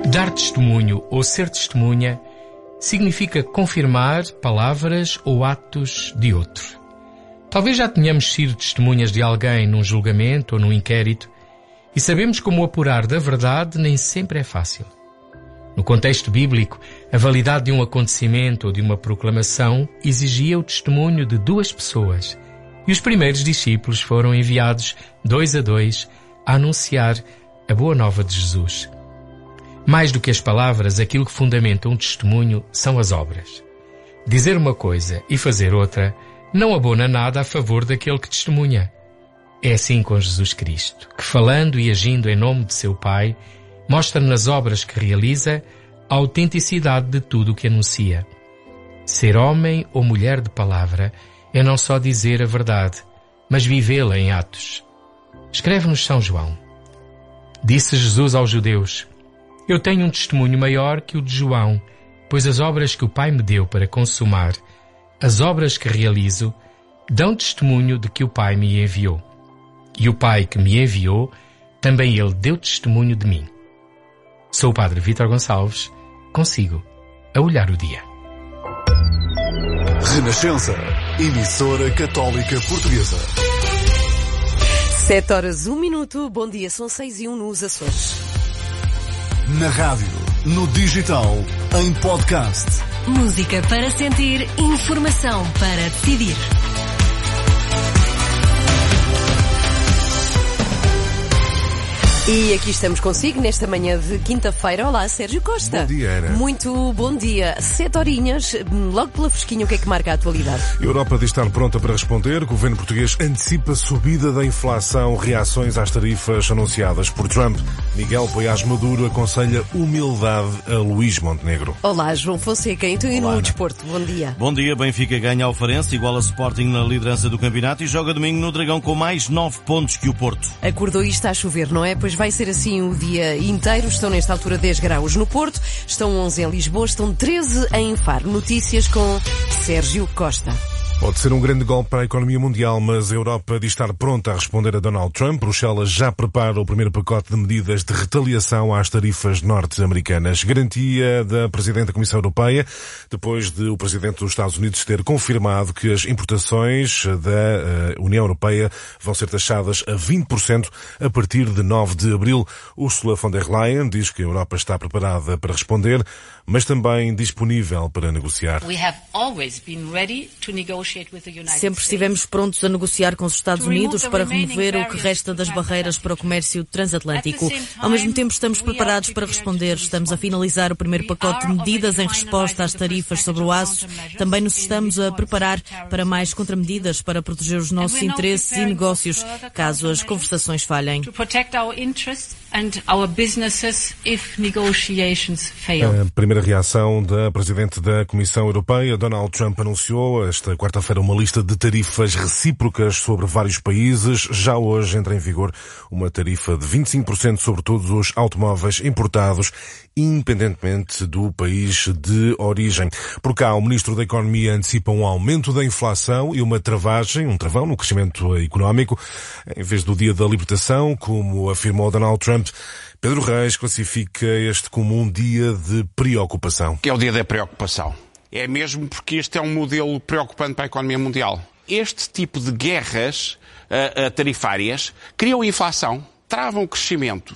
Dar testemunho ou ser testemunha significa confirmar palavras ou atos de outro. Talvez já tenhamos sido testemunhas de alguém num julgamento ou num inquérito e sabemos como apurar da verdade nem sempre é fácil. No contexto bíblico, a validade de um acontecimento ou de uma proclamação exigia o testemunho de 2 pessoas e os primeiros discípulos foram enviados 2 a 2 a anunciar a boa nova de Jesus. Mais do que as palavras, aquilo que fundamenta um testemunho são as obras. Dizer uma coisa e fazer outra não abona nada a favor daquele que testemunha. É assim com Jesus Cristo, que falando e agindo em nome de seu Pai, mostra nas obras que realiza a autenticidade de tudo o que anuncia. Ser homem ou mulher de palavra é não só dizer a verdade, mas vivê-la em atos. Escreve-nos São João. Disse Jesus aos judeus: Eu tenho um testemunho maior que o de João, pois as obras que o Pai me deu para consumar, as obras que realizo, dão testemunho de que o Pai me enviou. E o Pai que me enviou, também ele deu testemunho de mim. Sou o Padre Vítor Gonçalves, consigo a olhar o dia. Renascença, emissora católica portuguesa. 7h01. Bom dia, são 6h01 nos Açores. Na rádio, no digital, em podcast. Música para sentir, informação para decidir. E aqui estamos consigo nesta manhã de quinta-feira. Olá, Sérgio Costa. Bom dia, Ana. Muito bom dia. 7 horinhas, logo pela fresquinha, o que é que marca a atualidade? A Europa diz estar pronta para responder. O governo português antecipa subida da inflação, reações às tarifas anunciadas por Trump. Miguel Poiás Maduro aconselha humildade a Luís Montenegro. Olá, João Fonseca. Então, e no Ana. desporto? Bom dia. Bom dia, Benfica ganha ao Farense, igual a Sporting na liderança do campeonato e joga domingo no Dragão com mais 9 pontos que o Porto. Acordou e está a chover, não é? Pois vai ser assim o dia inteiro. Estão nesta altura 10 graus no Porto, estão 11 em Lisboa, estão 13 em Faro. Notícias com Sérgio Costa. Pode ser um grande golpe para a economia mundial, mas a Europa diz estar pronta a responder a Donald Trump. Bruxelas já prepara o primeiro pacote de medidas de retaliação às tarifas norte-americanas. Garantia da Presidente da Comissão Europeia, depois de o Presidente dos Estados Unidos ter confirmado que as importações da União Europeia vão ser taxadas a 20% a partir de 9 de abril. Ursula von der Leyen diz que a Europa está preparada para responder, mas também disponível para negociar. Sempre estivemos prontos a negociar com os Estados Unidos para remover o que resta das barreiras para o comércio transatlântico. Ao mesmo tempo, estamos preparados para responder. Estamos a finalizar o primeiro pacote de medidas em resposta às tarifas sobre o aço. Também nos estamos a preparar para mais contramedidas para proteger os nossos interesses e negócios, caso as conversações falhem. A primeira reação da Presidente da Comissão Europeia, Donald Trump, anunciou esta quarta-feira uma lista de tarifas recíprocas sobre vários países. Já hoje entra em vigor uma tarifa de 25% sobre todos os automóveis importados, independentemente do país de origem. Por cá, o Ministro da Economia antecipa um aumento da inflação e uma travagem, um travão no crescimento económico, em vez do Dia da Libertação, como afirmou Donald Trump. Pedro Reis classifica este como um dia de preocupação. É o dia da preocupação. É mesmo porque este é um modelo preocupante para a economia mundial. Este tipo de guerras tarifárias criam inflação, travam o crescimento.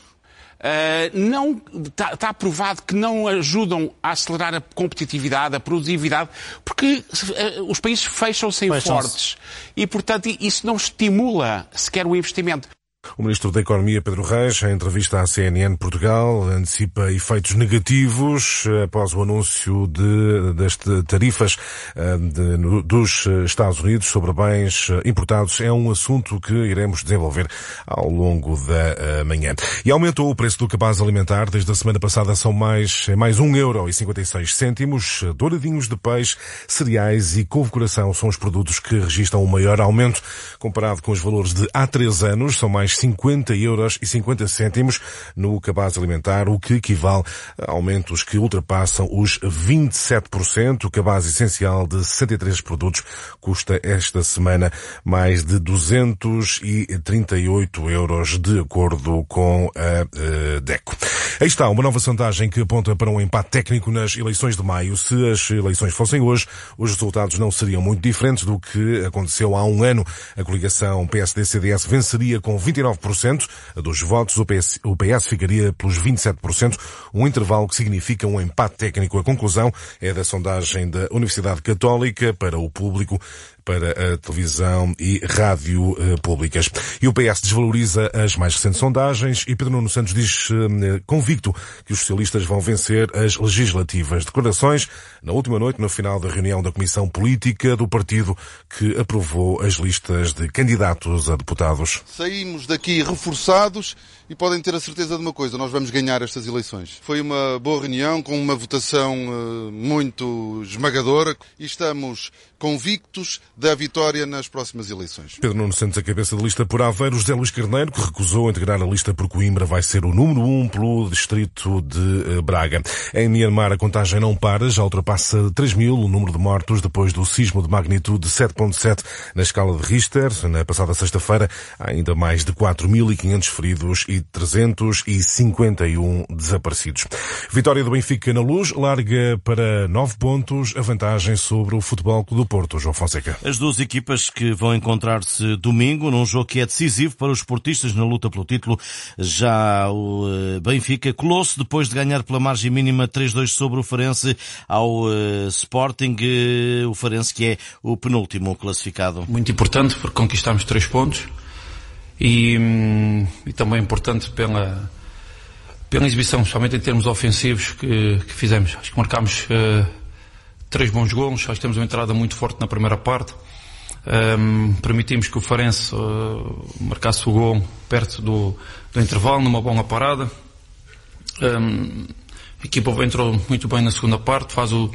Está provado que não ajudam a acelerar a competitividade, a produtividade, porque os países fecham-se em fortes. E, portanto, isso não estimula sequer o investimento. O Ministro da Economia, Pedro Reis, em entrevista à CNN Portugal, antecipa efeitos negativos após o anúncio das tarifas dos Estados Unidos sobre bens importados. É um assunto que iremos desenvolver ao longo da manhã. E aumentou o preço do cabaz alimentar. Desde a semana passada são mais €1,56. Douradinhos de peixe, cereais e couve-coração são os produtos que registram o maior aumento. Comparado com os valores de há 3 anos, são mais €50,50 no cabaz alimentar, o que equivale a aumentos que ultrapassam os 27%. O cabaz essencial de 63 produtos custa esta semana mais de €238, de acordo com a DECO. Aí está uma nova sondagem que aponta para um empate técnico nas eleições de maio. Se as eleições fossem hoje, os resultados não seriam muito diferentes do que aconteceu há um ano. A coligação PSD-CDS venceria com 29% dos votos, o PS ficaria pelos 27%, um intervalo que significa um empate técnico. A conclusão é da sondagem da Universidade Católica para o público, para a televisão e rádio públicas. E o PS desvaloriza as mais recentes sondagens e Pedro Nuno Santos diz convicto que os socialistas vão vencer as legislativas. Declarações na última noite, no final da reunião da Comissão Política do partido que aprovou as listas de candidatos a deputados. Saímos daqui reforçados e podem ter a certeza de uma coisa, nós vamos ganhar estas eleições. Foi uma boa reunião, com uma votação muito esmagadora e estamos convictos da vitória nas próximas eleições. Pedro Nuno Santos, a cabeça de lista por Aveiro. José Luís Carneiro, que recusou integrar a lista por Coimbra, vai ser o número 1 pelo distrito de Braga. Em Myanmar, a contagem não para, já ultrapassa 3.000 o número de mortos depois do sismo de magnitude 7.7 na escala de Richter. Na passada sexta-feira, há ainda mais de 4.500 feridos e 351 desaparecidos. Vitória do Benfica na Luz, larga para 9 pontos a vantagem sobre o Futebol Clube do Porto. João Fonseca. As duas equipas que vão encontrar-se domingo num jogo que é decisivo para os portistas na luta pelo título. Já o Benfica colou-se depois de ganhar pela margem mínima 3-2 sobre o Farense ao Sporting. O Farense que é o penúltimo classificado. Muito importante porque conquistámos 3 pontos e também importante pela exibição, principalmente em termos ofensivos que fizemos. Acho que marcámos 3 bons golos, acho que temos uma entrada muito forte na primeira parte. Permitimos que o Farense marcasse o gol perto do intervalo, numa boa parada. A equipa entrou muito bem na segunda parte, faz o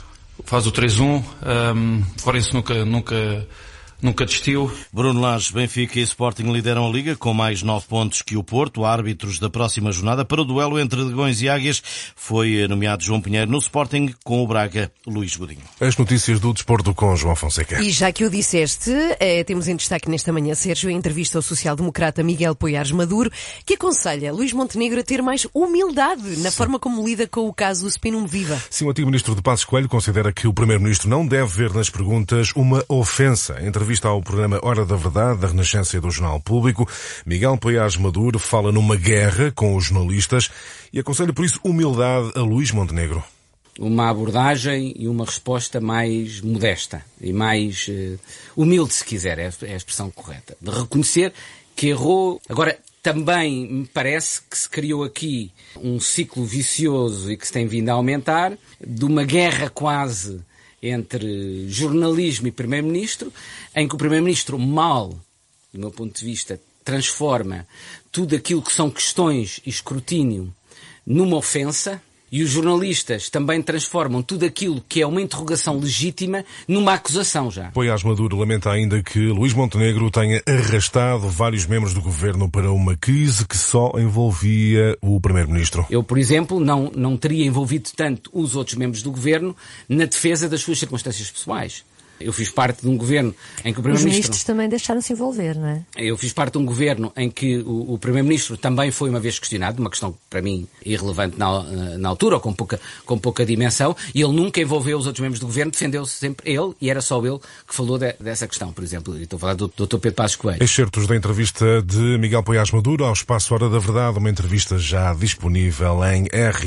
3-1. O Farense nunca desistiu. Bruno Lage, Benfica e Sporting lideram a Liga com mais 9 pontos que o Porto. Árbitros da próxima jornada para o duelo entre Dragões e Águias foi nomeado João Pinheiro. No Sporting, com o Braga, Luís Godinho. As notícias do desporto com João Fonseca. E já que o disseste, temos em destaque nesta manhã, Sérgio, a entrevista ao social-democrata Miguel Poiares Maduro, que aconselha Luís Montenegro a ter mais humildade na forma como lida com o caso do Spinum Viva. Sim, o antigo ministro de Passos Coelho considera que o primeiro-ministro não deve ver nas perguntas uma ofensa. Entrevista ao programa Hora da Verdade, da Renascença e do Jornal Público, Miguel Poiares Maduro fala numa guerra com os jornalistas e aconselha por isso humildade a Luís Montenegro. Uma abordagem e uma resposta mais modesta e mais humilde, se quiser, é a expressão correta. De reconhecer que errou. Agora, também me parece que se criou aqui um ciclo vicioso e que se tem vindo a aumentar, de uma guerra quase entre jornalismo e Primeiro-Ministro, em que o Primeiro-Ministro mal, do meu ponto de vista, transforma tudo aquilo que são questões e escrutínio numa ofensa, e os jornalistas também transformam tudo aquilo que é uma interrogação legítima numa acusação já. Poiares Maduro lamenta ainda que Luís Montenegro tenha arrastado vários membros do governo para uma crise que só envolvia o primeiro-ministro. Eu, por exemplo, não teria envolvido tanto os outros membros do governo na defesa das suas circunstâncias pessoais. Eu fiz parte de um governo em que o Primeiro-Ministro... Os ministros também deixaram-se envolver, não é? Eu fiz parte de um governo em que o Primeiro-Ministro também foi uma vez questionado, uma questão para mim irrelevante na altura, ou com pouca dimensão, e ele nunca envolveu os outros membros do governo, defendeu-se sempre ele, e era só ele que falou dessa questão, por exemplo. Estou a falar do Dr. Pedro Passos Coelho. Excertos da entrevista de Miguel Poiares Maduro ao Espaço Hora da Verdade, uma entrevista já disponível em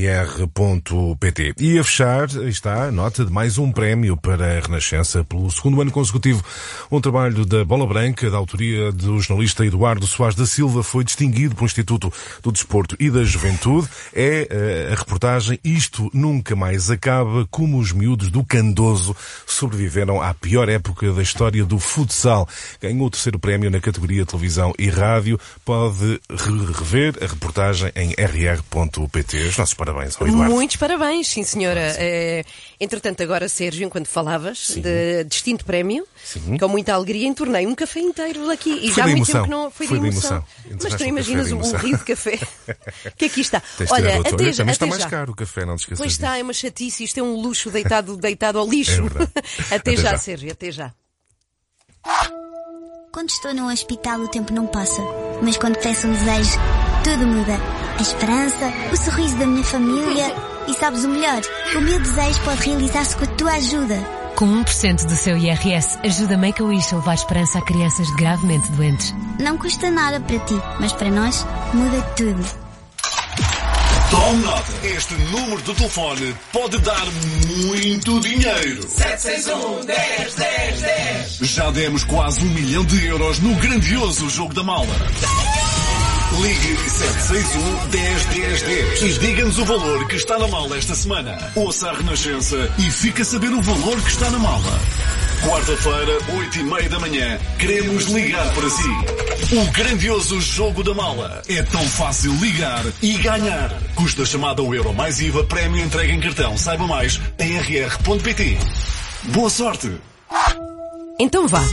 rr.pt. E a fechar está a nota de mais um prémio para a Renascença pelo segundo ano consecutivo. Um trabalho da Bola Branca, da autoria do jornalista Eduardo Soares da Silva, foi distinguido pelo Instituto do Desporto e da Juventude. É a reportagem Isto Nunca Mais Acaba, como os miúdos do Candoso sobreviveram à pior época da história do futsal. Ganhou o terceiro prémio na categoria televisão e rádio. Pode rever a reportagem em rr.pt. Os nossos parabéns ao Eduardo. Muitos parabéns, sim senhora. Entretanto, agora, Sérgio, enquanto falavas de distinto prémio, com muita alegria, entornei um café inteiro aqui. E já há muito tempo que não foi de emoção. Mas tu imaginas um rio de café que aqui está. Olha, até já. Mas está mais caro o café, não te esqueças. Pois está, é uma chatice, isto é um luxo deitado ao lixo. Até já, Sérgio, até já. Quando estou num hospital o tempo não passa, mas quando peço um desejo, tudo muda. a esperança, o sorriso da minha família. E sabes o melhor? O meu desejo pode realizar-se com a tua ajuda. Com 1% do seu IRS, ajuda Make-A-Wish a levar esperança a crianças gravemente doentes. Não custa nada para ti, mas para nós muda tudo. Tome nota. Este número de telefone pode dar muito dinheiro. 761-10-10-10. Já demos quase 1 milhão de euros no grandioso Jogo da Mala. Ligue 761-10-10-10 e diga-nos o valor que está na mala esta semana. Ouça a Renascença e fique a saber o valor que está na mala. Quarta-feira, 8h30 da manhã, queremos ligar para si. O grandioso Jogo da Mala. É tão fácil ligar e ganhar. Custa chamada ao euro mais IVA, prémio entregue em cartão. Saiba mais em rr.pt. Boa sorte! Então vá,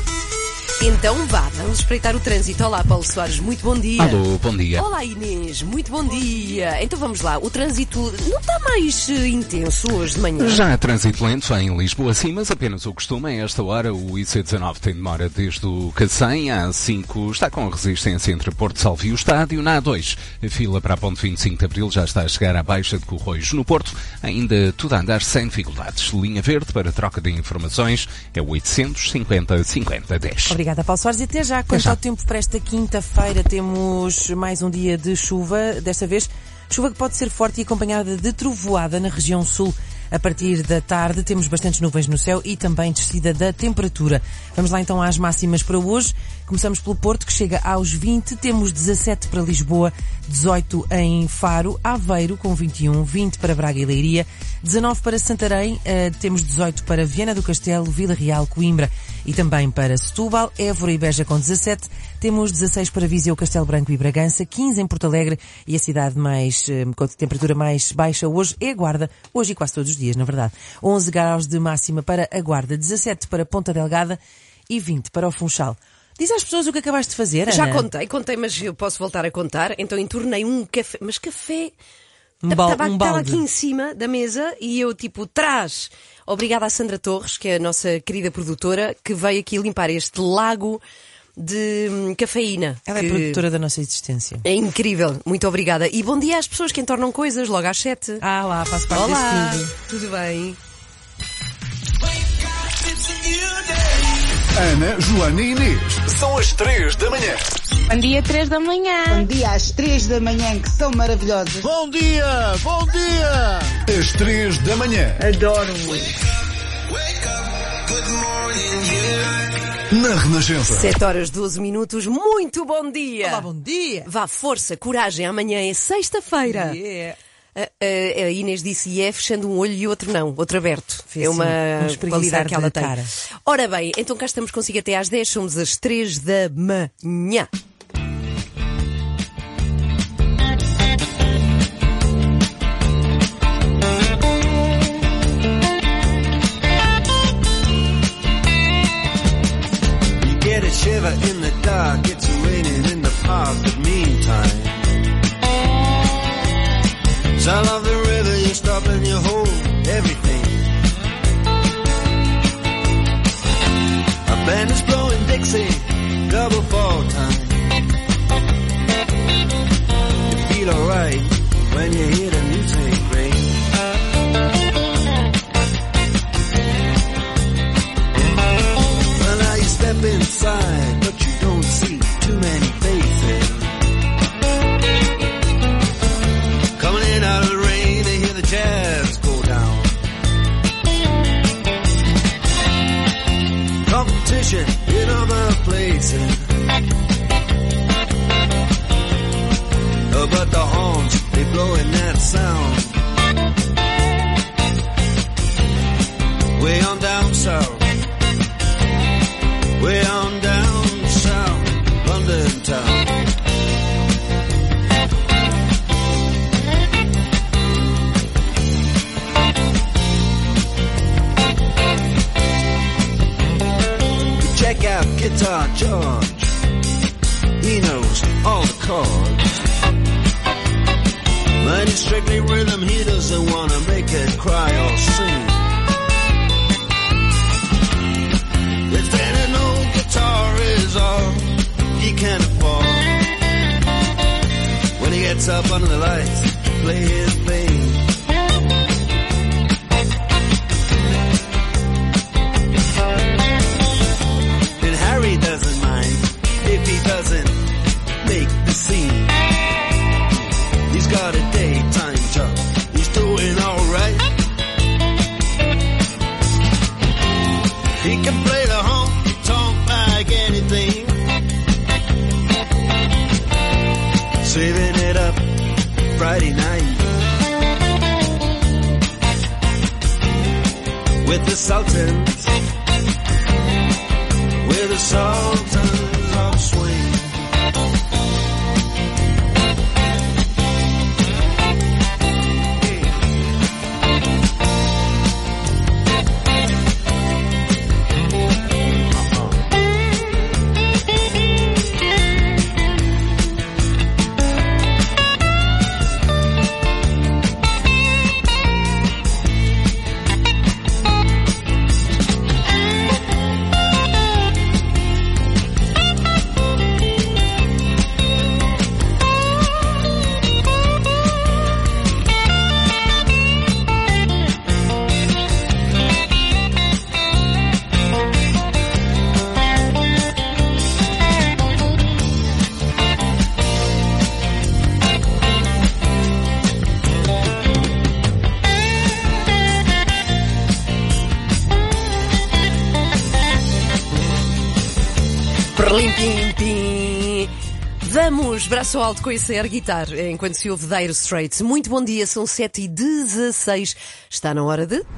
vamos espreitar o trânsito. Olá, Paulo Soares, muito bom dia. Alô, bom dia. Olá, Inês, muito bom dia. Então vamos lá, o trânsito não está mais intenso hoje de manhã? Já há trânsito lento em Lisboa, sim, mas apenas o costume. A esta hora, o IC19 tem demora desde o Cacém. A A5 está com resistência entre Porto Salvo e o Estádio. Na A2, a fila para a ponte 25 de Abril já está a chegar à Baixa de Corroios. No Porto, ainda tudo a andar sem dificuldades. Linha verde para troca de informações é 850-50-10. Obrigada, Paulo Soares. E até já, quanto ao tempo para esta quinta-feira, temos mais um dia de chuva, desta vez chuva que pode ser forte e acompanhada de trovoada na região sul. A partir da tarde temos bastantes nuvens no céu e também descida da temperatura. Vamos lá então às máximas para hoje. Começamos pelo Porto, que chega aos 20, temos 17 para Lisboa, 18 em Faro, Aveiro com 21, 20 para Braga e Leiria, 19 para Santarém, temos 18 para Viana do Castelo, Vila Real, Coimbra e também para Setúbal, Évora e Beja com 17, temos 16 para Viseu, Castelo Branco e Bragança, 15 em Porto Alegre e a cidade com a temperatura mais baixa hoje é a Guarda, hoje e quase todos os dias, na verdade. 11 graus de máxima para a Guarda, 17 para Ponta Delgada e 20 para o Funchal. Diz às pessoas o que acabaste de fazer, Ana. Já contei, mas eu posso voltar a contar. Então entornei um café, mas café... Estava aqui em cima da mesa e eu traz. Obrigada à Sandra Torres, que é a nossa querida produtora, que veio aqui limpar este lago de cafeína. Ela é produtora da nossa existência. É incrível, muito obrigada. E bom dia às pessoas que entornam coisas logo às 7. Lá, faço parte Olá, desse tudo bem? Ana, Joana e Inês. São as 3 da manhã. Bom dia, 3 da manhã. Bom dia às 3 da manhã, que são maravilhosas. Bom dia, bom dia. Às 3 da manhã. Adoro muito. Na Renascença. 7 horas 12 minutos, muito bom dia. Olá, bom dia. Vá, força, coragem, amanhã é sexta-feira. Yeah. A Inês disse fechando um olho e outro não, outro aberto. Fez é uma qualidade que ela tem. Cara. Ora bem, então cá estamos consigo até às 10, somos às 3 da manhã. You get a shiver in the dark, it's raining in the park, but meantime sound of the river, you stop and you hold everything. A band is blowing Dixie, double fall time. You feel alright when you hear the music ring. Well, now you step inside, but you don't see too many faces. Coming in out of the rain, they hear the jazz go down. Competition in other places. But the horns, they blowing that sound. Way on down south. Way on down south. London town. Check out Guitar George. He knows all the chords. But it's strictly rhythm, he doesn't wanna make it cry or sing. If then an old guitar is all he can afford, when he gets up under the lights to play his thing. And Harry doesn't mind if he doesn't make the scene. He's got a daytime job, he's doing alright. He can play the honky-tonk like anything, saving it up Friday night with the Sultans, with the Sultans of Swing. Vamos, braço alto com esse air guitar, enquanto se ouve Dire Straits. Muito bom dia, são 7h16. Está na hora de...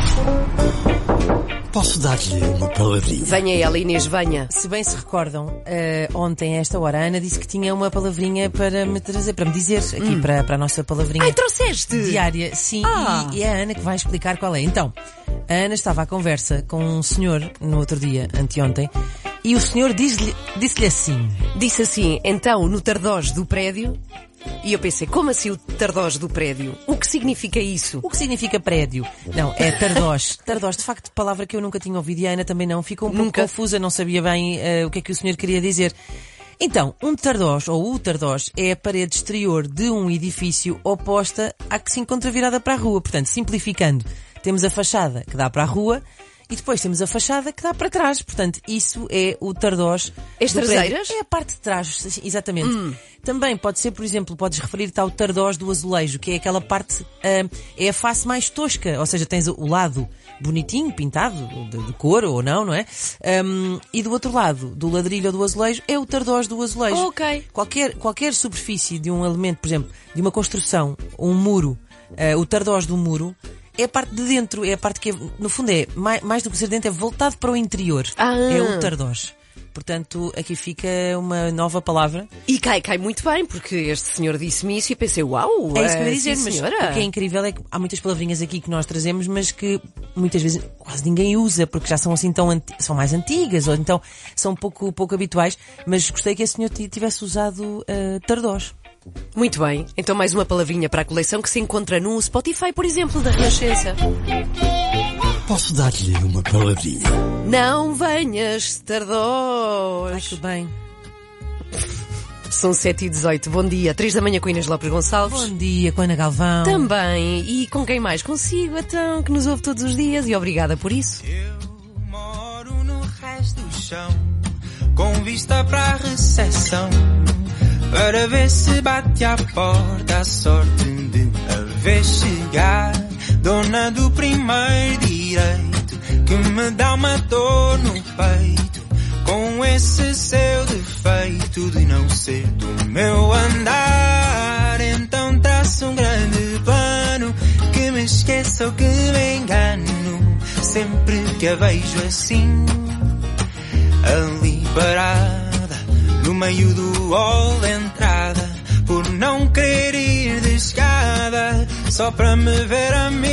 Posso dar-lhe uma palavrinha? Venha ela, Inês, venha. Se bem se recordam, ontem a esta hora a Ana disse que tinha uma palavrinha para me trazer, para me dizer aqui para a nossa palavrinha. Ai, trouxeste! Diária, sim, e é a Ana que vai explicar qual é. Então, a Ana estava à conversa com um senhor no outro dia, anteontem, e o senhor disse-lhe assim. Disse assim, então, no tardós do prédio... E eu pensei, como assim o tardós do prédio? O que significa isso? O que significa prédio? Não, é tardós. Tardós, de facto, palavra que eu nunca tinha ouvido e a Ana também não. Ficou um pouco confusa, não sabia bem o que é que o senhor queria dizer. Então, um tardós, ou o tardós, é a parede exterior de um edifício oposta à que se encontra virada para a rua. Portanto, simplificando, temos a fachada que dá para a rua e depois temos a fachada que dá para trás. Portanto, isso é o tardós. As traseiras? É a parte de trás, exatamente. Também pode ser, por exemplo, podes referir-te ao tardós do azulejo, que é aquela parte, é a face mais tosca, ou seja, tens o lado bonitinho, pintado, de cor ou não é? E do outro lado, do ladrilho ou do azulejo, é o tardós do azulejo. Ok. Qualquer superfície de um elemento, por exemplo, de uma construção, um muro, o tardós do muro, é a parte de dentro, é a parte que, no fundo, é mais do que ser dentro, é voltado para o interior. É o tardós. Portanto, aqui fica uma nova palavra. E cai muito bem, porque este senhor disse-me isso e pensei, uau, é isso que eu ia dizer, mas senhora. O que é incrível é que há muitas palavrinhas aqui que nós trazemos, mas que muitas vezes quase ninguém usa, porque já são assim são mais antigas, ou então são pouco habituais, mas gostei que esse senhor tivesse usado tardós. Muito bem, então mais uma palavrinha para a coleção que se encontra no Spotify, por exemplo, da Renascença. Posso dar-lhe uma palavrinha? Não venhas, tardós. Ai, que bem. São 7h18, bom dia. 3 da manhã com Inês Lopes Gonçalves. Bom dia, com Ana Galvão. Também. E com quem mais consigo, então, que nos ouve todos os dias. E obrigada por isso. Eu moro no resto do chão, com vista para a recepção, para ver se bate à porta a sorte de a ver chegar. Dona do primeiro direito, que me dá uma dor no peito, com esse seu defeito de não ser do meu andar. Então traço um grande plano, que me esqueça ou que me engano, sempre que a vejo assim, ali parada, no meio do hall de entrada, por não querer ir de escada, só para me ver a mim.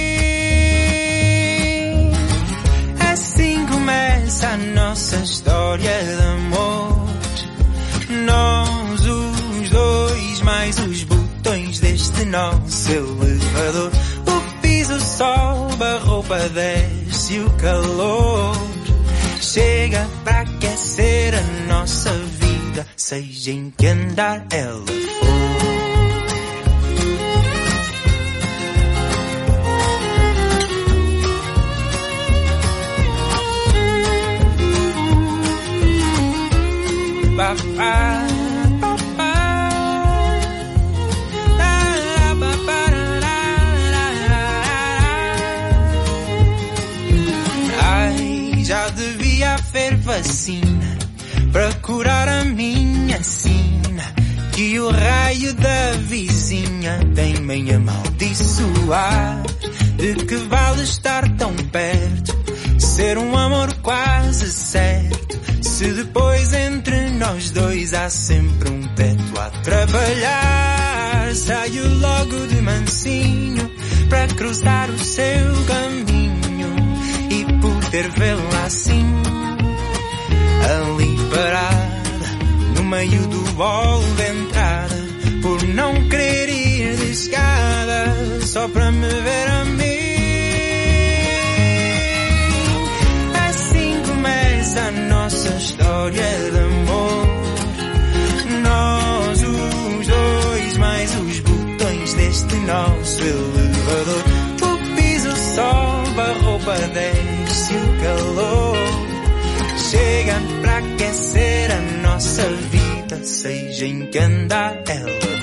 Assim começa a nossa história de amor, nós os dois, mais os botões deste nosso elevador. O piso sobe, a roupa desce e o calor chega para aquecer a nossa vida, seja em que andar ela for. vacina para curar a minha sina, que o raio da vizinha tem-me a amaldiçoar. De que vale estar tão perto, ser um amor quase certo, se depois entre nós dois há sempre um teto a trabalhar. Saio logo de mansinho para cruzar o seu caminho e poder vê-la assim, ali parada, no meio do hall de entrada, por não querer ir de escada, só para me ver a mim. Assim começa a nossa história de amor, nós os dois, mais os botões deste nosso elevador. O piso sobe, a roupa desce, o calor chega para aquecer a nossa vida, seja em que andar ela for.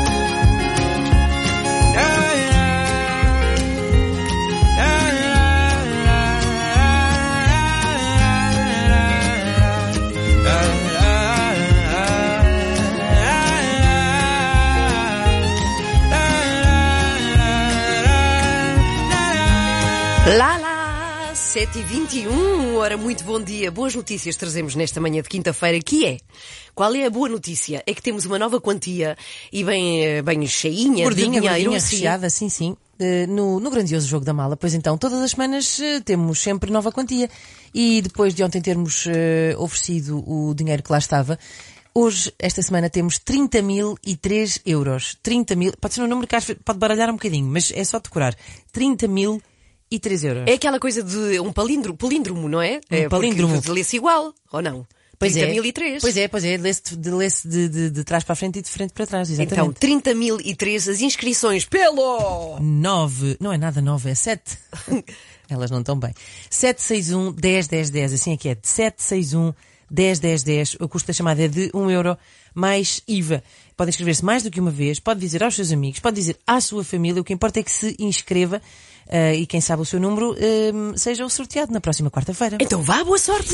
Lá, lá, 7h21, ora, muito bom dia. Boas notícias trazemos nesta manhã de quinta-feira, que é... Qual é a boa notícia? É que temos uma nova quantia e bem cheinha de dinheiro. Recheada, sim. No grandioso Jogo da Mala. Pois então, todas as semanas temos sempre nova quantia. E depois de ontem termos oferecido o dinheiro que lá estava, hoje, esta semana, temos 30.003 euros. 30.000, pode ser um número que pode baralhar um bocadinho, mas é só decorar. 30.003 euros. É aquela coisa de um palíndromo, não é? Palíndromo. Porque lê-se igual, ou não? Pois 30.003. Pois é, lê-se de trás para a frente e de frente para trás, exatamente. Então, 30.003, as inscrições pelo... 9, não é nada 9, é 7. Elas não estão bem. 761 10 10 10, assim é que é. 761 10 10 10, o custo da chamada é de 1 euro mais IVA. Pode inscrever-se mais do que uma vez, pode dizer aos seus amigos, pode dizer à sua família, o que importa é que se inscreva e quem sabe o seu número seja o sorteado na próxima quarta-feira. Então vá, boa sorte!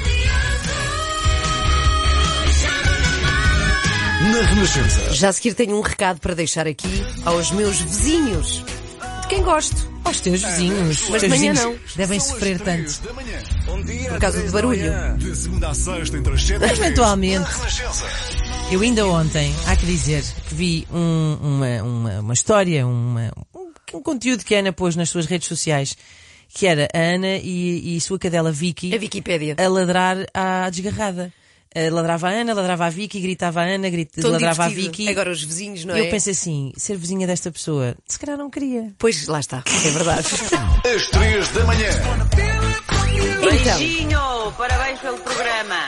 Na Renascença. Já a seguir tenho um recado para deixar aqui aos meus vizinhos. De quem gosto. Aos teus vizinhos. Mas de manhã não. Devem sofrer tanto. Por causa do barulho. De segunda a sexta, entre as 7 Mas eventualmente. Renascença. Eu ainda ontem, há que dizer, que vi uma história, um conteúdo que a Ana pôs nas suas redes sociais, que era a Ana e sua cadela Vicky. A Wikipédia. A ladrar à desgarrada. Ladrava a Ana, ladrava a Vicky, gritava a Ana, ladrava a Vicky. Agora os vizinhos, não é? Eu pensei assim, ser vizinha desta pessoa, se calhar não queria. Pois, lá está, é verdade. Às 3 da manhã. Então, Beijinho, parabéns pelo programa.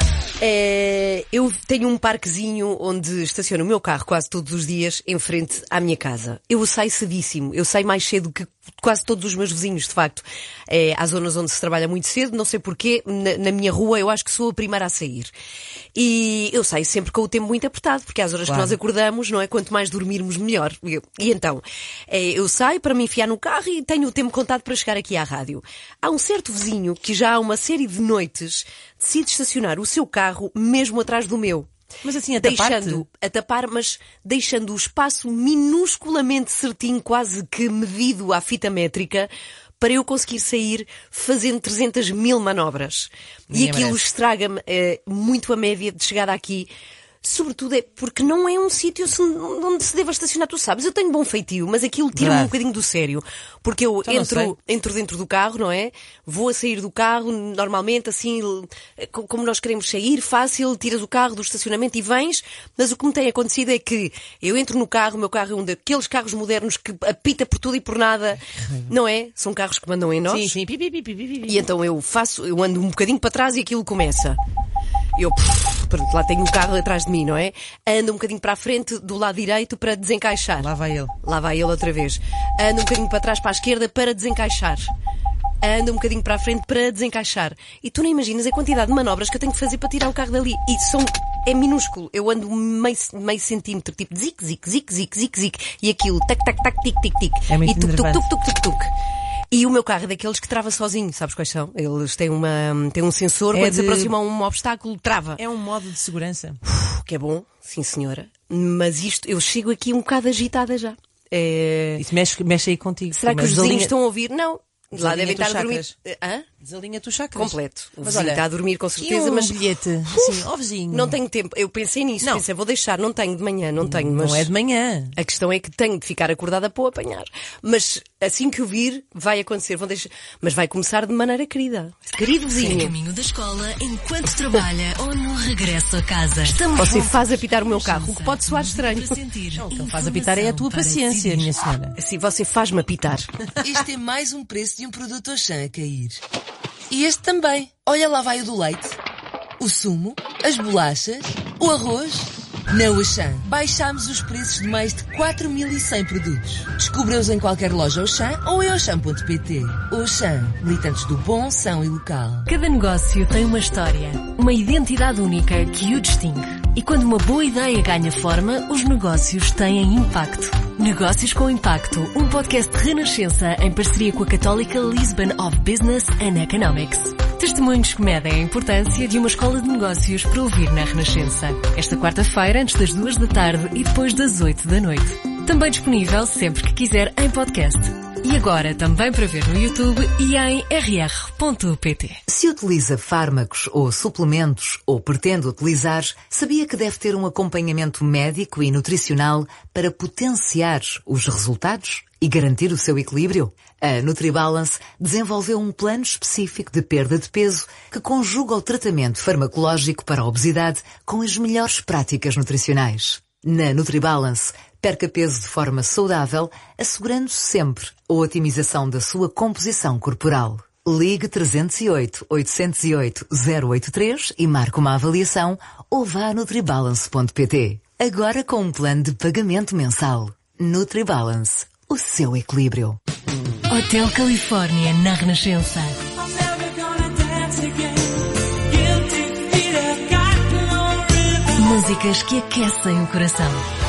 eu tenho um parquezinho onde estaciono o meu carro quase todos os dias em frente à minha casa. Eu saio cedíssimo, eu saio mais cedo que quase todos os meus vizinhos, de facto. Há zonas onde se trabalha muito cedo, não sei porquê, na minha rua eu acho que sou a primeira a sair. E eu saio sempre com o tempo muito apertado, porque às horas que nós acordamos, não é? Quanto mais dormirmos, melhor. E então, eu saio para me enfiar no carro e tenho o tempo contado para chegar aqui à rádio. Há um certo vizinho que já há uma série de noites decide estacionar o seu carro mesmo atrás do meu. Mas assim, a tapar, mas deixando o espaço minusculamente certinho, quase que medido à fita métrica, para eu conseguir sair fazendo 300.000 manobras. E aquilo estraga-me muito a média de chegada aqui. Sobretudo é porque não é um sítio onde se deva estacionar, tu sabes. Eu tenho bom feitio, mas aquilo tira-me um bocadinho do sério. Porque eu entro dentro do carro, não é? Vou a sair do carro, normalmente, assim, como nós queremos sair, fácil, tiras o carro do estacionamento e vens. Mas o que me tem acontecido é que eu entro no carro, o meu carro é um daqueles carros modernos que apita por tudo e por nada, não é? São carros que mandam em nós. Sim. E então eu ando um bocadinho para trás e aquilo começa. Pronto, lá tenho o carro atrás de mim, não é? Ando um bocadinho para a frente, do lado direito, para desencaixar. Lá vai ele outra vez. Ando um bocadinho para trás, para a esquerda, para desencaixar. Ando um bocadinho para a frente, para desencaixar. E tu não imaginas a quantidade de manobras que eu tenho que fazer para tirar o carro dali. E é minúsculo. Eu ando meio centímetro, tipo zic. E aquilo, tac, tac, tac, tic, tic, tic. É muito e tuc. E o meu carro é daqueles que trava sozinho, sabes quais são? Eles têm um sensor, quando se aproxima a um obstáculo, trava. É um modo de segurança. Que é bom, sim senhora. Mas isto, eu chego aqui um bocado agitada já. Isso mexe aí contigo. Será que os vizinhos estão a ouvir? Não. Lá devem estar a dormir. Desalinha-te os chakras. Completo. O vizinho está a dormir com certeza, mas bilhete. Assim, ó vizinho. Não tenho tempo. Eu pensei nisso. Pensei, vou deixar. Não tenho de manhã, não tenho. Mas não é de manhã. A questão é que tenho de ficar acordada para o apanhar. Mas assim que o vir, vai acontecer. Vou deixar. Mas vai começar de maneira querida. Querido vizinho. No caminho da escola, enquanto trabalha ou no regresso a casa. Você faz apitar o meu carro, o que pode soar estranho. Não, o que faz apitar é a tua paciência, minha senhora. Assim, você faz-me apitar. Este é mais um preço de um produto Auchan a cair. E este também. Olha, lá vai o do leite, o sumo, as bolachas, o arroz. Na Auchan, baixámos os preços de mais de 4.100 produtos. Descubra-os em qualquer loja Auchan ou em auchan.pt. Auchan, militantes do bom, são e local. Cada negócio tem uma história, uma identidade única que o distingue. E quando uma boa ideia ganha forma, os negócios têm impacto. Negócios com Impacto, um podcast de Renascença em parceria com a Católica Lisbon of Business and Economics. Testemunhos que medem a importância de uma escola de negócios para ouvir na Renascença. Esta quarta-feira, antes das 2 da tarde e depois das 8 da noite. Também disponível sempre que quiser em podcast. E agora também para ver no YouTube e em rr.pt. Se utiliza fármacos ou suplementos ou pretende utilizar, sabia que deve ter um acompanhamento médico e nutricional para potenciar os resultados e garantir o seu equilíbrio? A NutriBalance desenvolveu um plano específico de perda de peso que conjuga o tratamento farmacológico para a obesidade com as melhores práticas nutricionais. Na NutriBalance, perca peso de forma saudável, assegurando sempre a otimização da sua composição corporal. Ligue 308 808 083 e marque uma avaliação ou vá a nutribalance.pt. Agora com um plano de pagamento mensal. NutriBalance, o seu equilíbrio. Hotel Califórnia, na Renascença. Músicas que aquecem o coração.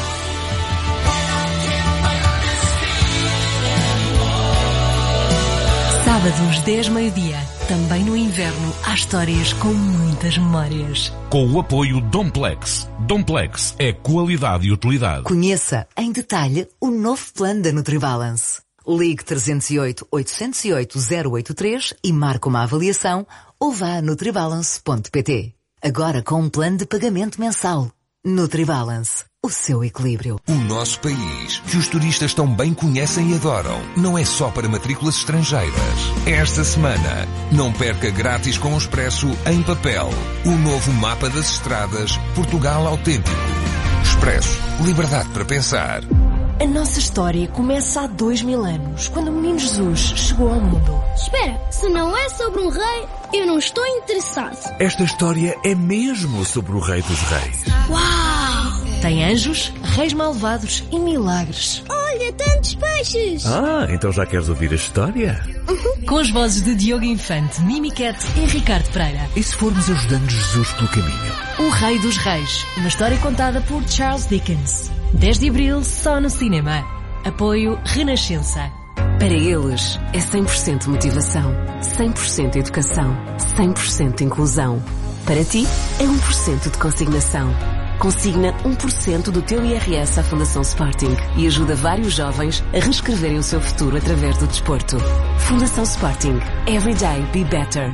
Sábados 10 meio-dia. Também no inverno há histórias com muitas memórias. Com o apoio Domplex. Domplex é qualidade e utilidade. Conheça em detalhe o novo plano da NutriBalance. Ligue 308 808 083 e marque uma avaliação ou vá a nutribalance.pt. Agora com um plano de pagamento mensal. NutriBalance, o seu equilíbrio. O nosso país, que os turistas tão bem conhecem e adoram, não é só para matrículas estrangeiras. Esta semana, não perca grátis com o Expresso em papel. O novo mapa das estradas Portugal Autêntico. Expresso, liberdade para pensar. A nossa história começa há 2000 anos, quando o menino Jesus chegou ao mundo. Espera, se não é sobre um rei, eu não estou interessado. Esta história é mesmo sobre o Rei dos Reis. Uau! Tem anjos, reis malvados e milagres. Olha, tantos peixes! Então já queres ouvir a história? Com as vozes de Diogo Infante, Mimi Cat e Ricardo Pereira. E se formos ajudando Jesus pelo caminho? O Rei dos Reis, uma história contada por Charles Dickens. 10 de abril, só no cinema. Apoio Renascença. Para eles, é 100% motivação, 100% educação, 100% inclusão. Para ti, é 1% de consignação. Consigna 1% do teu IRS à Fundação Sporting e ajuda vários jovens a reescreverem o seu futuro através do desporto. Fundação Sporting. Every day be better.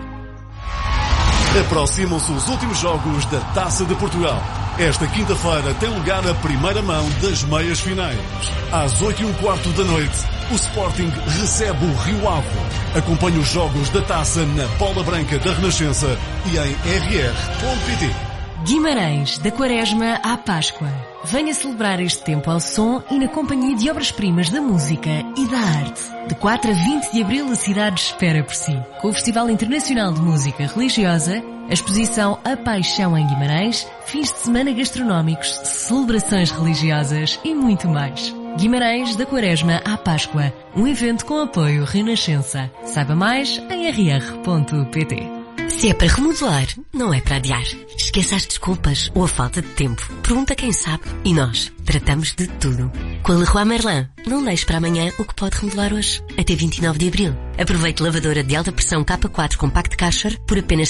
Aproximam-se os últimos jogos da Taça de Portugal. Esta quinta-feira tem lugar a primeira mão das meias finais. Às 8h15 da noite, o Sporting recebe o Rio Ave. Acompanhe os jogos da Taça na Bola Branca da Renascença e em rr.pt. Guimarães, da Quaresma à Páscoa. Venha celebrar este tempo ao som e na companhia de obras-primas da música e da arte. De 4 a 20 de abril, a cidade espera por si. Com o Festival Internacional de Música Religiosa, a exposição A Paixão em Guimarães, fins de semana gastronómicos, celebrações religiosas e muito mais. Guimarães, da Quaresma à Páscoa. Um evento com apoio Renascença. Saiba mais em rr.pt. Se é para remodelar, não é para adiar. Esqueça as desculpas ou a falta de tempo. Pergunta quem sabe. E nós tratamos de tudo. Com a Leroy Merlin, não deixe para amanhã o que pode remodelar hoje. Até 29 de abril. Aproveite lavadora de alta pressão K4 Compact Kasher por apenas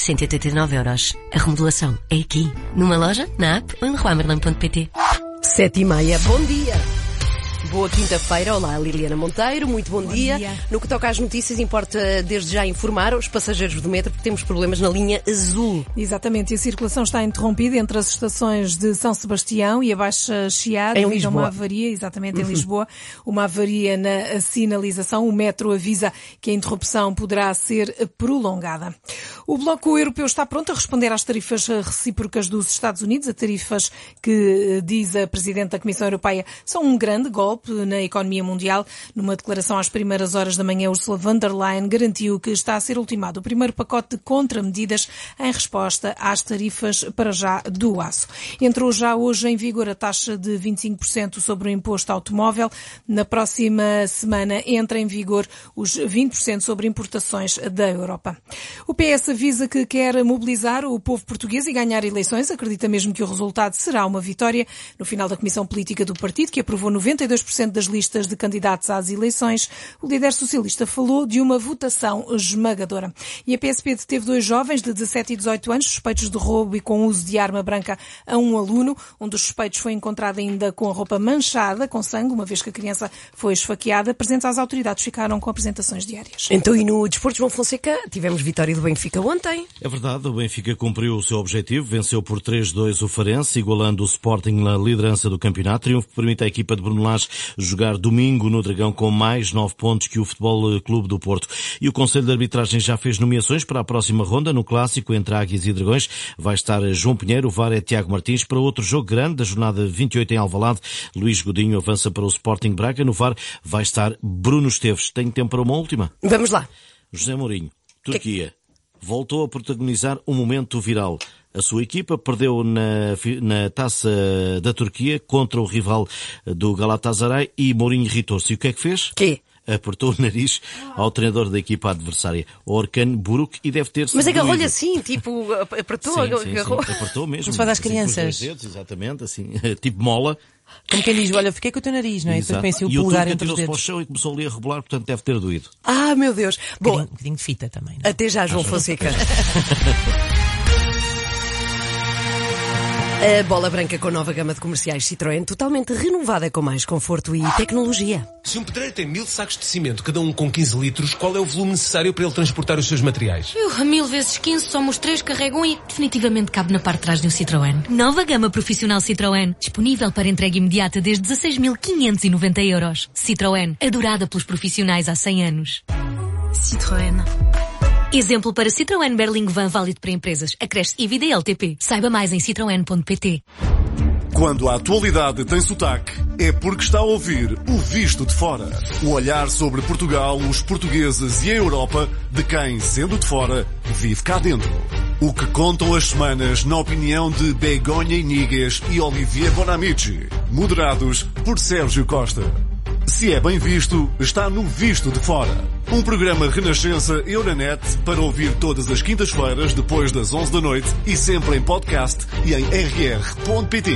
189€. A remodelação é aqui. Numa loja, na app ou em leroymerlin.pt. 7h30. Bom dia. Boa quinta-feira. Olá, Liliana Monteiro. Muito bom dia. No que toca às notícias, importa desde já informar os passageiros do metro que temos problemas na linha azul. Exatamente. E a circulação está interrompida entre as estações de São Sebastião e a Baixa Chiado. Em Lisboa. Uma avaria, exatamente, em Lisboa. Uma avaria na sinalização. O metro avisa que a interrupção poderá ser prolongada. O Bloco Europeu está pronto a responder às tarifas recíprocas dos Estados Unidos. As tarifas que, diz a Presidente da Comissão Europeia, são um grande golpe na economia mundial. Numa declaração às primeiras horas da manhã, Ursula von der Leyen garantiu que está a ser ultimado o primeiro pacote de contramedidas em resposta às tarifas para já do aço. Entrou já hoje em vigor a taxa de 25% sobre o imposto automóvel. Na próxima semana entra em vigor os 20% sobre importações da Europa. O PS avisa que quer mobilizar o povo português e ganhar eleições. Acredita mesmo que o resultado será uma vitória. No final da Comissão Política do partido, que aprovou 92% das listas de candidatos às eleições, o líder socialista falou de uma votação esmagadora. E a PSP deteve 2 jovens de 17 e 18 anos, suspeitos de roubo e com uso de arma branca a um aluno. Um dos suspeitos foi encontrado ainda com a roupa manchada, com sangue, uma vez que a criança foi esfaqueada. Presentes às autoridades ficaram com apresentações diárias. Então, e no Desporto, João Fonseca, tivemos vitória do Benfica ontem. É verdade, o Benfica cumpriu o seu objetivo, venceu por 3-2 o Farense, igualando o Sporting na liderança do campeonato. Triunfo que permite à equipa de Bruno Lage jogar domingo no Dragão com mais 9 pontos que o Futebol Clube do Porto. E o Conselho de Arbitragem já fez nomeações para a próxima ronda. No clássico entre Águias e Dragões vai estar João Pinheiro, o VAR é Tiago Martins. Para outro jogo grande da jornada 28 em Alvalade, Luís Godinho avança para o Sporting Braga. No VAR vai estar Bruno Esteves. Tem tempo para uma última? Vamos lá. José Mourinho, Turquia, voltou a protagonizar um momento viral. A sua equipa perdeu na Taça da Turquia contra o rival do Galatasaray e Mourinho irritou-se. E o que é que fez? Quê? Apertou o nariz ao treinador da equipa adversária, Orkan Buruk, e deve ter-se... Mas agarrou-lhe assim, tipo, apertou, agarrou. Sim, apertou mesmo. Isso faz às assim, crianças. Dedos, exatamente, assim, tipo mola. Como quem diz, olha, fiquei com o teu nariz, não é? Exato. E depois pensei o e polegar o entre os dedos. E o Turco atirou-se para o chão e começou ali a rebolar, portanto deve ter doído. Ah, meu Deus. Bom, um bocadinho de fita também. Não? Até já, João Fonseca. A bola branca com nova gama de comerciais Citroën, totalmente renovada com mais conforto e tecnologia. Se um pedreiro tem 1000 sacos de cimento, cada um com 15 litros, qual é o volume necessário para ele transportar os seus materiais? 1000 vezes 15 somos 3, carregam e definitivamente cabe na parte de trás de um Citroën. Nova gama profissional Citroën, disponível para entrega imediata desde 16.590€. Citroën, adorada pelos profissionais há 100 anos. Citroën. Exemplo para Citroën Berlingo Van válido para empresas. Acresce IVD LTP. Saiba mais em citroen.pt. Quando a atualidade tem sotaque, é porque está a ouvir o Visto de Fora. O olhar sobre Portugal, os portugueses e a Europa de quem, sendo de fora, vive cá dentro. O que contam as semanas na opinião de Begonha Inigues e Olivier Bonamici. Moderados por Sérgio Costa. Se é bem visto, está no Visto de Fora. Um programa Renascença Euronet para ouvir todas as quintas-feiras depois das 11 da noite e sempre em podcast e em rr.pt.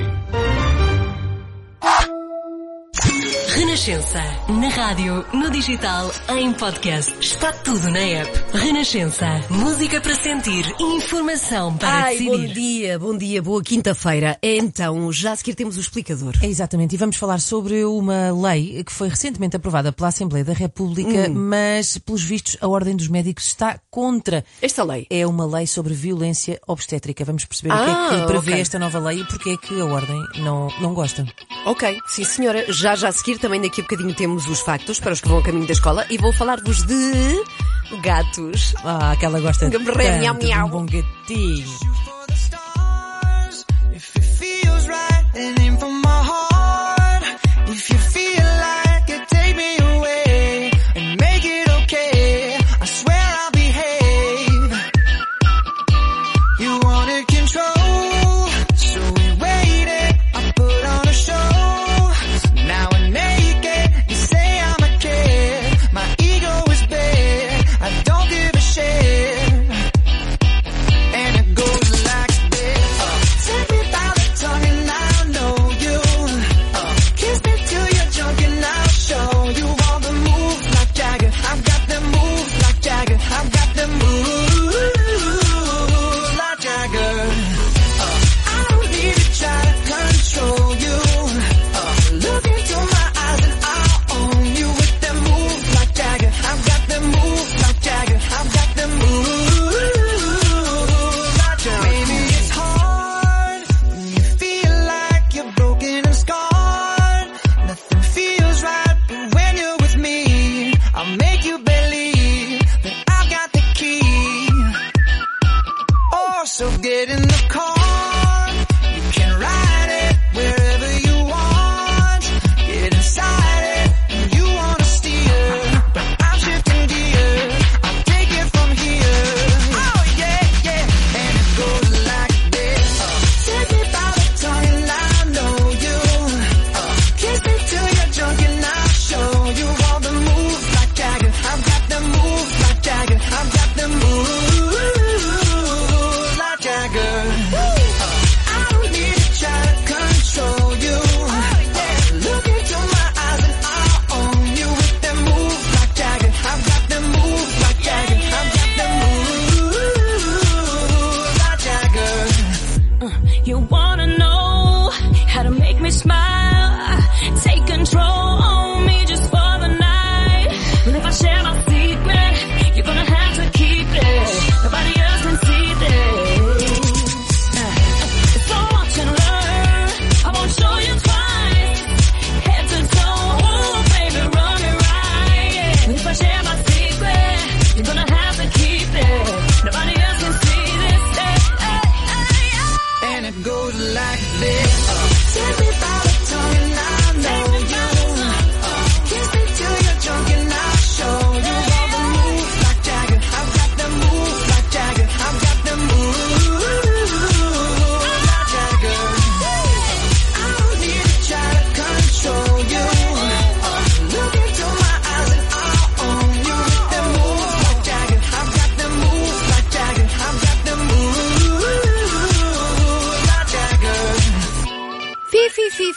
Renascença. Na rádio, no digital, em podcast. Está tudo na app. Renascença. Música para sentir e informação para decidir. Bom dia, boa quinta-feira. Então, já a seguir temos o explicador. É exatamente, e vamos falar sobre uma lei que foi recentemente aprovada pela Assembleia da República, mas, pelos vistos, a Ordem dos Médicos está contra. Esta lei? É uma lei sobre violência obstétrica. Vamos perceber o que é que prevê esta nova lei e porque é que a Ordem não gosta. Ok, sim senhora. Já a seguir, também daqui a bocadinho temos os factos para os que vão a caminho da escola e vou falar-vos de gatos. Ah, aquela gosta de um bom gatinho.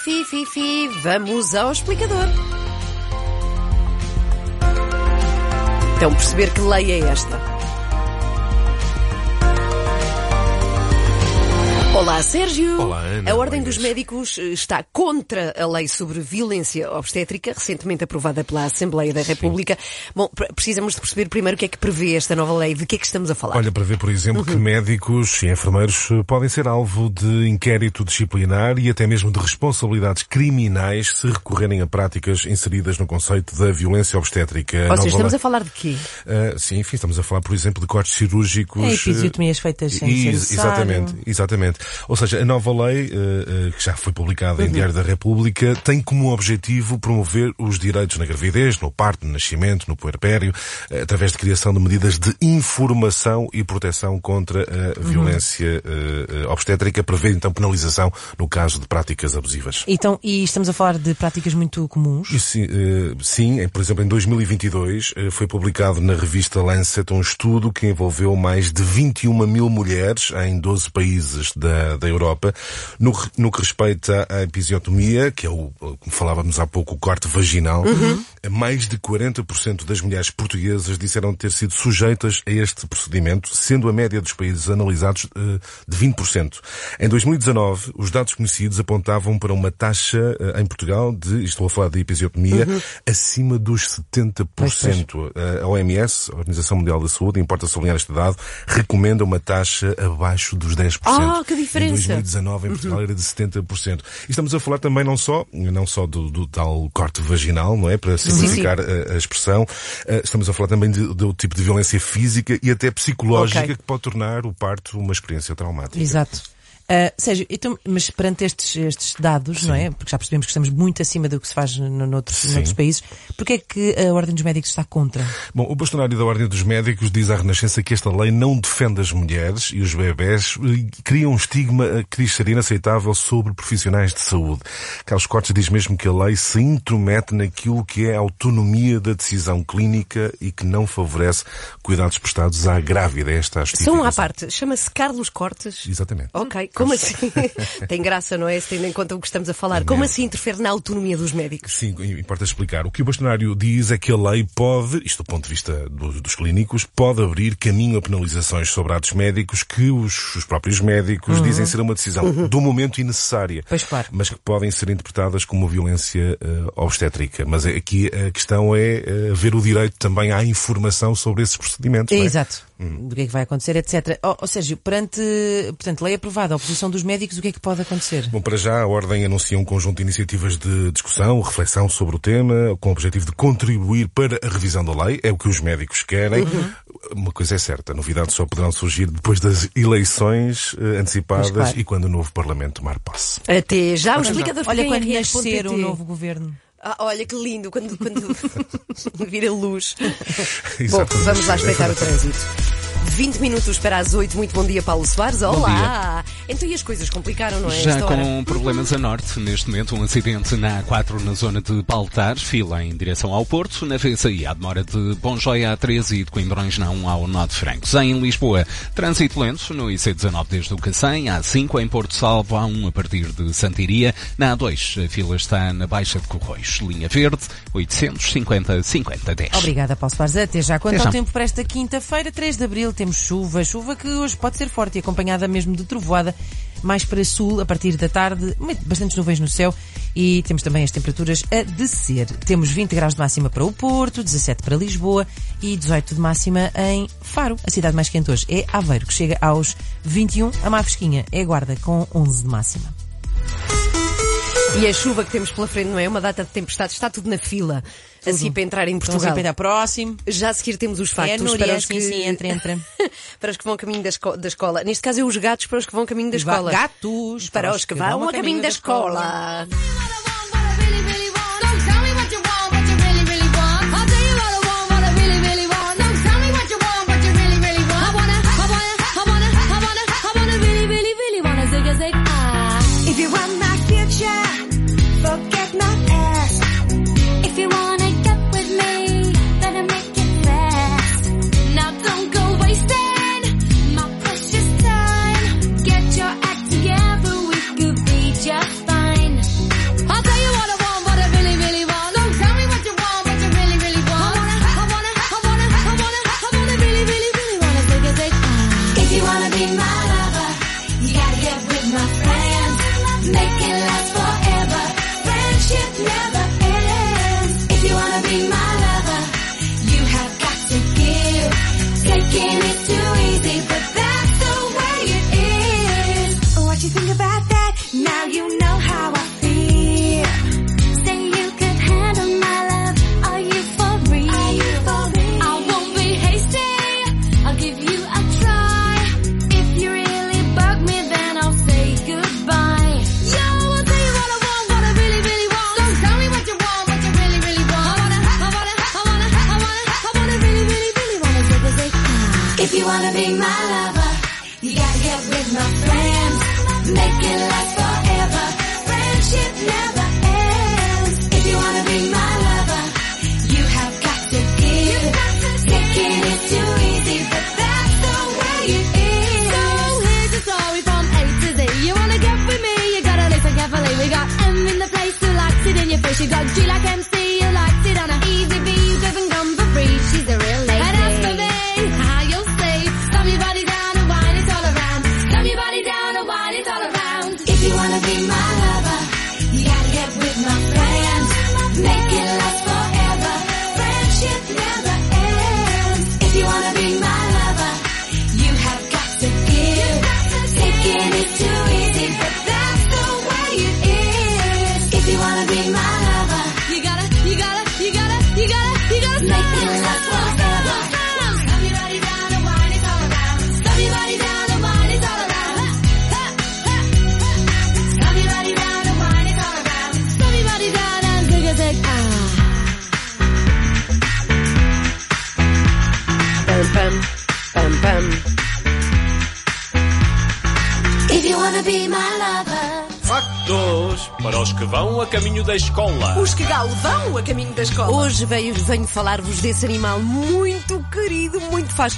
Vamos ao explicador. Então, perceber que lei é esta. Olá, Sérgio. Olá, Ana. A Ordem dos Médicos está contra a lei sobre violência obstétrica, recentemente aprovada pela Assembleia da República. Sim. Bom, precisamos de perceber primeiro o que é que prevê esta nova lei, de que é que estamos a falar. Olha, prevê, por exemplo, que médicos e enfermeiros podem ser alvo de inquérito disciplinar e até mesmo de responsabilidades criminais se recorrerem a práticas inseridas no conceito da violência obstétrica. Ou seja, estamos a falar de quê? Sim, enfim, estamos a falar, por exemplo, de cortes cirúrgicos. Episiotomias feitas sem ser Exatamente. Ou seja, a nova lei, que já foi publicada em Diário da República, tem como objetivo promover os direitos na gravidez, no parto, no nascimento, no puerpério, através de criação de medidas de informação e proteção contra a violência obstétrica, prevê então penalização no caso de práticas abusivas. Então, e estamos a falar de práticas muito comuns? Sim, por exemplo, em 2022 foi publicado na revista Lancet um estudo que envolveu mais de 21 mil mulheres em 12 países da Europa, no que respeita à episiotomia, que é como falávamos há pouco, o corte vaginal. Mais de 40% das mulheres portuguesas disseram ter sido sujeitas a este procedimento, sendo a média dos países analisados de 20%. Em 2019, os dados conhecidos apontavam para uma taxa em Portugal estou a falar de episiotomia, acima dos 70%. A OMS, a Organização Mundial da Saúde, importa sublinhar este dado, recomenda uma taxa abaixo dos 10%. Que diferença! Em 2019, em Portugal, era de 70%. E estamos a falar também não só do tal corte vaginal, não é? Para simplificar a expressão. Estamos a falar também do tipo de violência física e até psicológica que pode tornar o parto uma experiência traumática. Exato. Sérgio, então, mas perante estes dados, não é? Porque já percebemos que estamos muito acima do que se faz noutros países, porquê é que a Ordem dos Médicos está contra? Bom, o bastonário da Ordem dos Médicos diz à Renascença que esta lei não defende as mulheres e os bebés, cria um estigma que diz ser inaceitável sobre profissionais de saúde. Carlos Cortes diz mesmo que a lei se intromete naquilo que é a autonomia da decisão clínica e que não favorece cuidados prestados à grávida. Esta São à parte. Chama-se Carlos Cortes? Exatamente. Ok. Como assim? Tem graça, não é? Se tendo em conta o que estamos a falar. Como assim interfere na autonomia dos médicos? Sim, importa explicar. O que o bastonário diz é que a lei pode, isto do ponto de vista dos clínicos, pode abrir caminho a penalizações sobre atos médicos que os próprios médicos dizem ser uma decisão do momento e necessária. Pois claro. Mas que podem ser interpretadas como violência obstétrica. Mas aqui a questão é haver o direito também à informação sobre esses procedimentos. Não é? Exato. Do que é que vai acontecer, etc. Sérgio, portanto, lei aprovada, a oposição dos médicos, o que é que pode acontecer? Bom, para já a Ordem anuncia um conjunto de iniciativas de discussão, reflexão sobre o tema, com o objetivo de contribuir para a revisão da lei. É o que os médicos querem. Uma coisa é certa, novidades só poderão surgir depois das eleições antecipadas e quando o novo Parlamento tomar posse. Até já, os explicadores. Olha, quando nascer um novo governo. Olha que lindo, quando vira luz. Bom, vamos lá espreitar o trânsito. 20 minutos para as 8. Muito bom dia, Paulo Soares. Olá! Então e as coisas complicaram, não é? Já com problemas a norte. Neste momento, um acidente na A4 na zona de Baltar, fila em direção ao Porto. Na VCI, a demora de Bonjoia a 13 e de Coimbrões na 1 ao Nó de Francos. Em Lisboa, trânsito lento no IC19 desde o Cacém, A5 em Porto Salvo, A1 a partir de Santiria. Na A2, a fila está na Baixa de Corroios. Linha Verde, 850-50-10. Obrigada, Paulo Soares. Até já. Quanto ao tempo para esta quinta-feira, 3 de abril, temos chuva que hoje pode ser forte e acompanhada mesmo de trovoada, mais para sul, a partir da tarde, bastantes nuvens no céu e temos também as temperaturas a descer. Temos 20 graus de máxima para o Porto, 17 para Lisboa e 18 de máxima em Faro. A cidade mais quente hoje é Aveiro, que chega aos 21, a mais fresquinha é Guarda, com 11 de máxima. E a chuva que temos pela frente, não é? Uma data de tempestade, está tudo na fila, assim para entrar em Portugal. Então, próximo. Já a seguir temos os factos Núria, para os que... Sim, entra. Para os que vão a caminho da escola. Neste caso é os gatos para os que vão a caminho da escola. Gatos para os que vão a caminho da escola. be my lover, you have got to give. Taking it too easy, but that's the way it is. What you think about that? Now you know how I feel. Say you could handle my love. Are you for real? Are you for real? I won't be hasty. I'll give you a try. If you really bug me, then I'll say goodbye. Yo, I'll tell you what I want, what I really, really want. So tell me what you want, what you really, really want. I wanna really, really, really wanna say. If you wanna be my lover, you gotta get with my friends. Make it last forever. Friendship never ends. If you wanna be my lover, you have got to give. Taking it too easy, but that's the way it is. So here's the story from A to Z. You wanna get with me, you gotta listen carefully. We got M in the place who likes it in your face. You got G like MC, you likes it on a easy B. You doesn't come for free, she's a real lady. And as for me, how you'll say, stomp your body down and wine it all around. Stomp your body down and wine it all around. If you wanna be my lover, you gotta get with my friends. Make it last forever. Friendship never ends. If you wanna be my lover, you have got to give. Taking it too easy, but that's the way it is. If you wanna be my lover, you gotta make it last forever. Stomp your body down and wine it all around. Stomp your body down and wine it all around. Stomp your body down and wine it all around. Stomp your body down and zig a zig. Pam, pam, pam, pam. If you wanna be my lover. Factos para os que vão a caminho da escola. Os que galo vão a caminho da escola. Hoje venho falar-vos desse animal muito querido, muito faz.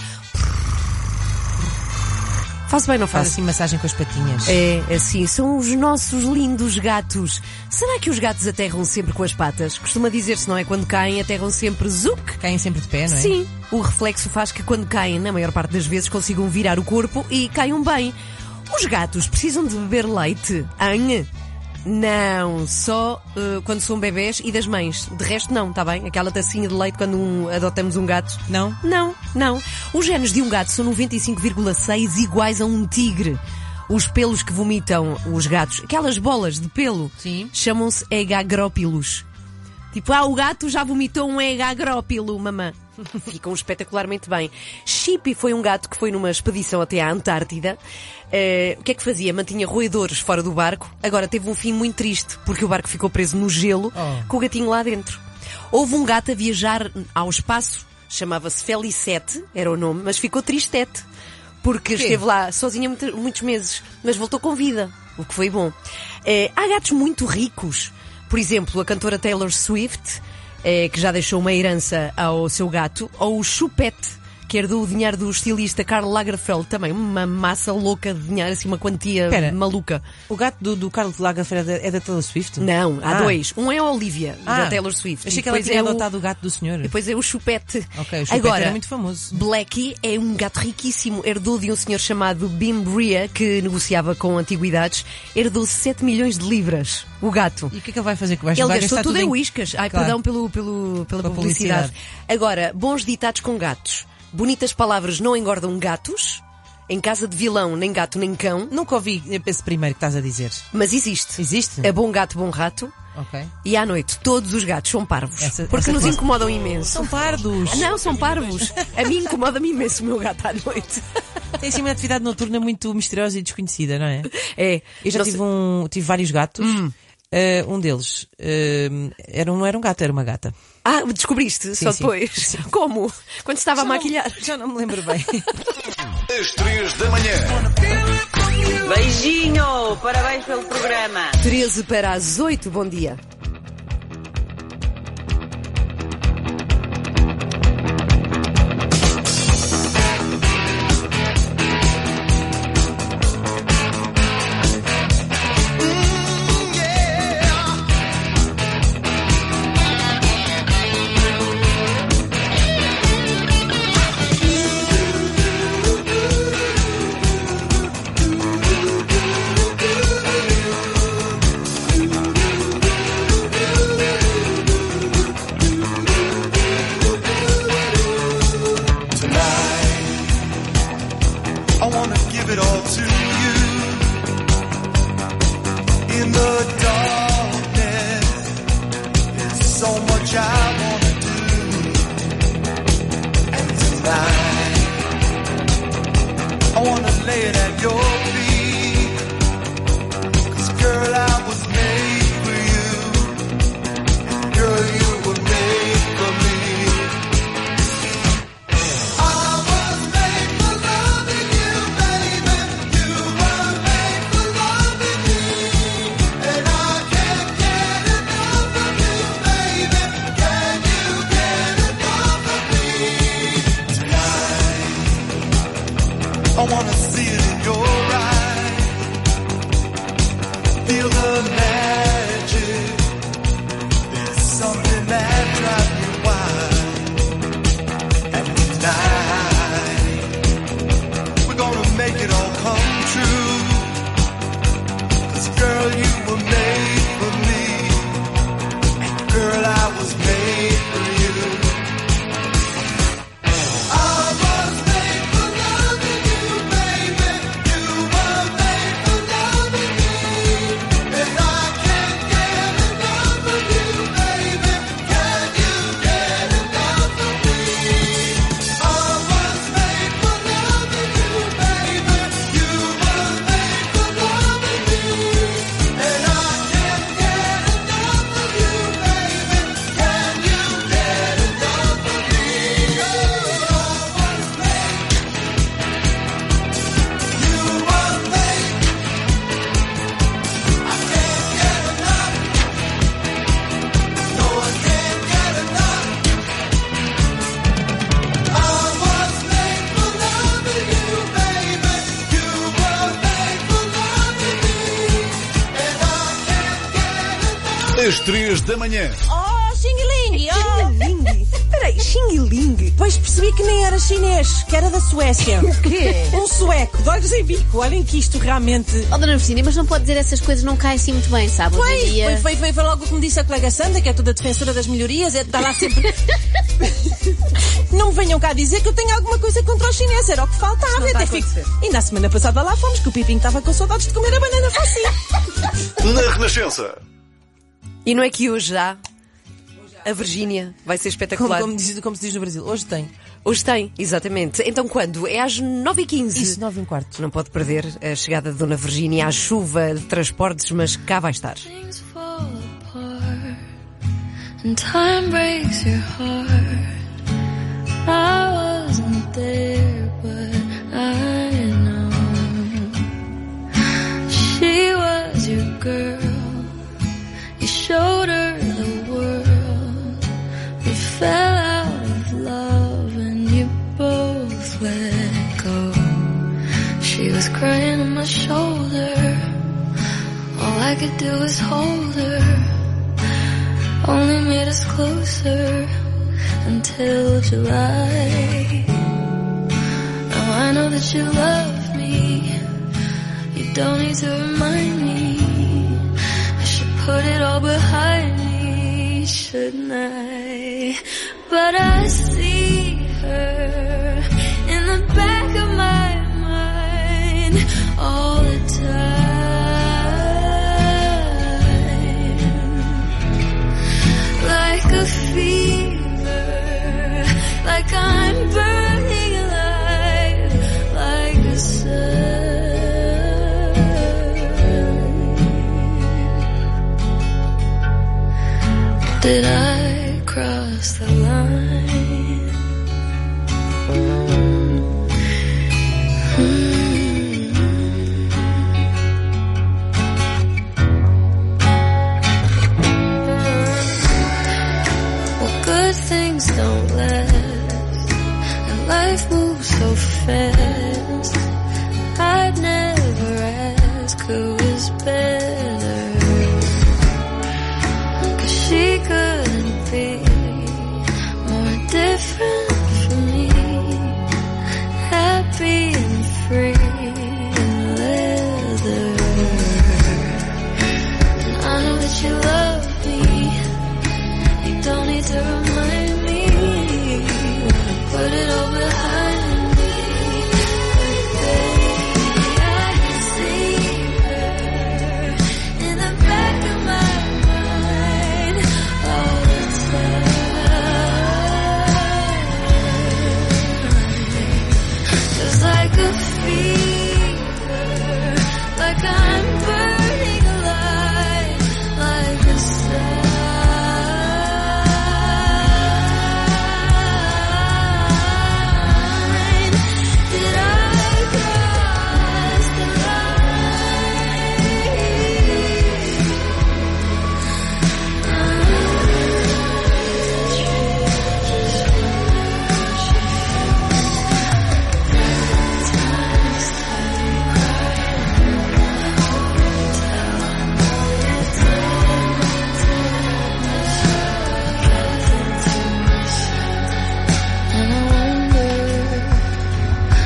Faz bem, não faz? Faz assim massagem com as patinhas. É, assim, são os nossos lindos gatos. Será que os gatos aterram sempre com as patas? Costuma dizer-se, não é? Quando caem, aterram sempre zuc. Caem sempre de pé, não é? Sim. O reflexo faz que quando caem, na maior parte das vezes, consigam virar o corpo e caiam bem. Os gatos precisam de beber leite? Hein? Não, só quando são bebés e das mães. De resto não, está bem? Aquela tacinha de leite quando adotamos um gato. Não? Não. Os genes de um gato são 95,6 iguais a um tigre. Os pelos que vomitam os gatos, aquelas bolas de pelo, chamam-se egagrópilos. Tipo, o gato já vomitou um egagrópilo, mamã. Ficam espetacularmente bem. Chippy foi um gato que foi numa expedição até à Antártida. O que é que fazia? Mantinha roedores fora do barco. Agora teve um fim muito triste, porque o barco ficou preso no gelo, com o gatinho lá dentro. Houve um gato a viajar ao espaço, chamava-se Felicete, era o nome, mas ficou tristete, porque esteve lá sozinha muitos meses, mas voltou com vida, o que foi bom. Há gatos muito ricos. Por exemplo, a cantora Taylor Swift, que já deixou uma herança ao seu gato, ou o Chupette, que herdou o dinheiro do estilista Karl Lagerfeld, também uma massa louca de dinheiro, assim uma quantia maluca. O gato do Karl Lagerfeld é da Taylor Swift? Não, há dois. Um é a Olivia, da Taylor Swift. Achei que ela tinha adotado o gato do senhor. E depois é o Chupette. Ok, o Chupette era muito famoso. Blackie é um gato riquíssimo. Herdou de um senhor chamado Bim Bria, que negociava com antiguidades. Herdou 7 milhões de libras. O gato. E o que é que ele vai fazer? Ele gastou tudo em whiskas. Ai, claro. Perdão pela publicidade. Agora, bons ditados com gatos. Bonitas palavras não engordam gatos. Em casa de vilão, nem gato nem cão. Nunca ouvi esse primeiro que estás a dizer. Mas existe. Existe? É bom gato, bom rato. Ok. E à noite, todos os gatos são parvos. Porque nos incomodam imenso. São pardos. Não, são parvos. A mim incomoda-me imenso o meu gato à noite. Tem assim uma atividade noturna muito misteriosa e desconhecida, não é? É. Eu já tive vários gatos. Um deles não era um gato, era uma gata. Descobriste só depois? Sim. Como? Quando estava a maquilhar? Já não me lembro bem. Às 3 da manhã. Beijinho! Parabéns pelo programa. 13 para as 8, bom dia. lay it at your feet. 'Cause girl, I was made for you. Girl, you were made for me. I was made for loving you, baby. You were made for loving me. And I can't get enough of you, baby. Can you get enough of me? Tonight, I wanna see it in your eyes. Feel the magic. There's something that drives me wild. And tonight, we're gonna make it all come true. 'Cause girl, you were made for me. And girl, I was made for you. I was made for loving you, baby. You were made for loving me. And I can't get enough of you, baby. Can you get enough of me? I was made for loving you, baby. You were made for loving me. And I can't get enough of you, baby. Can you get enough of me? I was made. You were made. I can't get enough. No, I can't get enough. I was made for loving you, baby. You were made for loving me. And I can't get enough. Às 3 da manhã. Oh, Xing-Ling! Xing-Ling? Peraí, Xing-Ling? Pois percebi que nem era chinês, que era da Suécia. O quê? Um sueco, de olhos em bico. Olhem que isto realmente... Oh, Dona Virginia, mas não pode dizer essas coisas, não cai assim muito bem, sabe? Hoje em dia... Foi logo o que me disse a colega Sandra, que é toda defensora das melhorias, está lá sempre... Não me venham cá dizer que eu tenho alguma coisa contra os chineses, era o que faltava. Não está a acontecer. Ainda a semana passada lá fomos, que o Pipinho estava com saudades de comer a banana facinho. Na Renascença. E não é que hoje já a Virgínia vai ser espetacular. Como se diz no Brasil, hoje tem. Hoje tem, exatamente. Então quando? É às 9h15. Isso, 9h15. Não pode perder a chegada de Dona Virgínia à chuva de transportes, mas cá vai estar. Things fall apart and time breaks your heart. I wasn't there, but I know she was your girl. You showed her the world. We fell out of love and you both let go. She was crying on my shoulder. All I could do was hold her. Only made us closer until July. Now I know that you love me. You don't need to remind me. I should put it all behind me, shouldn't I? But I see her in the back of my mind all the time. Like a fever, like I'm burning alive, like a sun. Did I cross the line? Well, good things don't last, and life moves so fast. I'd never ask who was better, 'cause she couldn't be more different from me. Happy and free in leather. And I know that you love me. You don't need to remind me. Put it all behind me. But baby, I can see her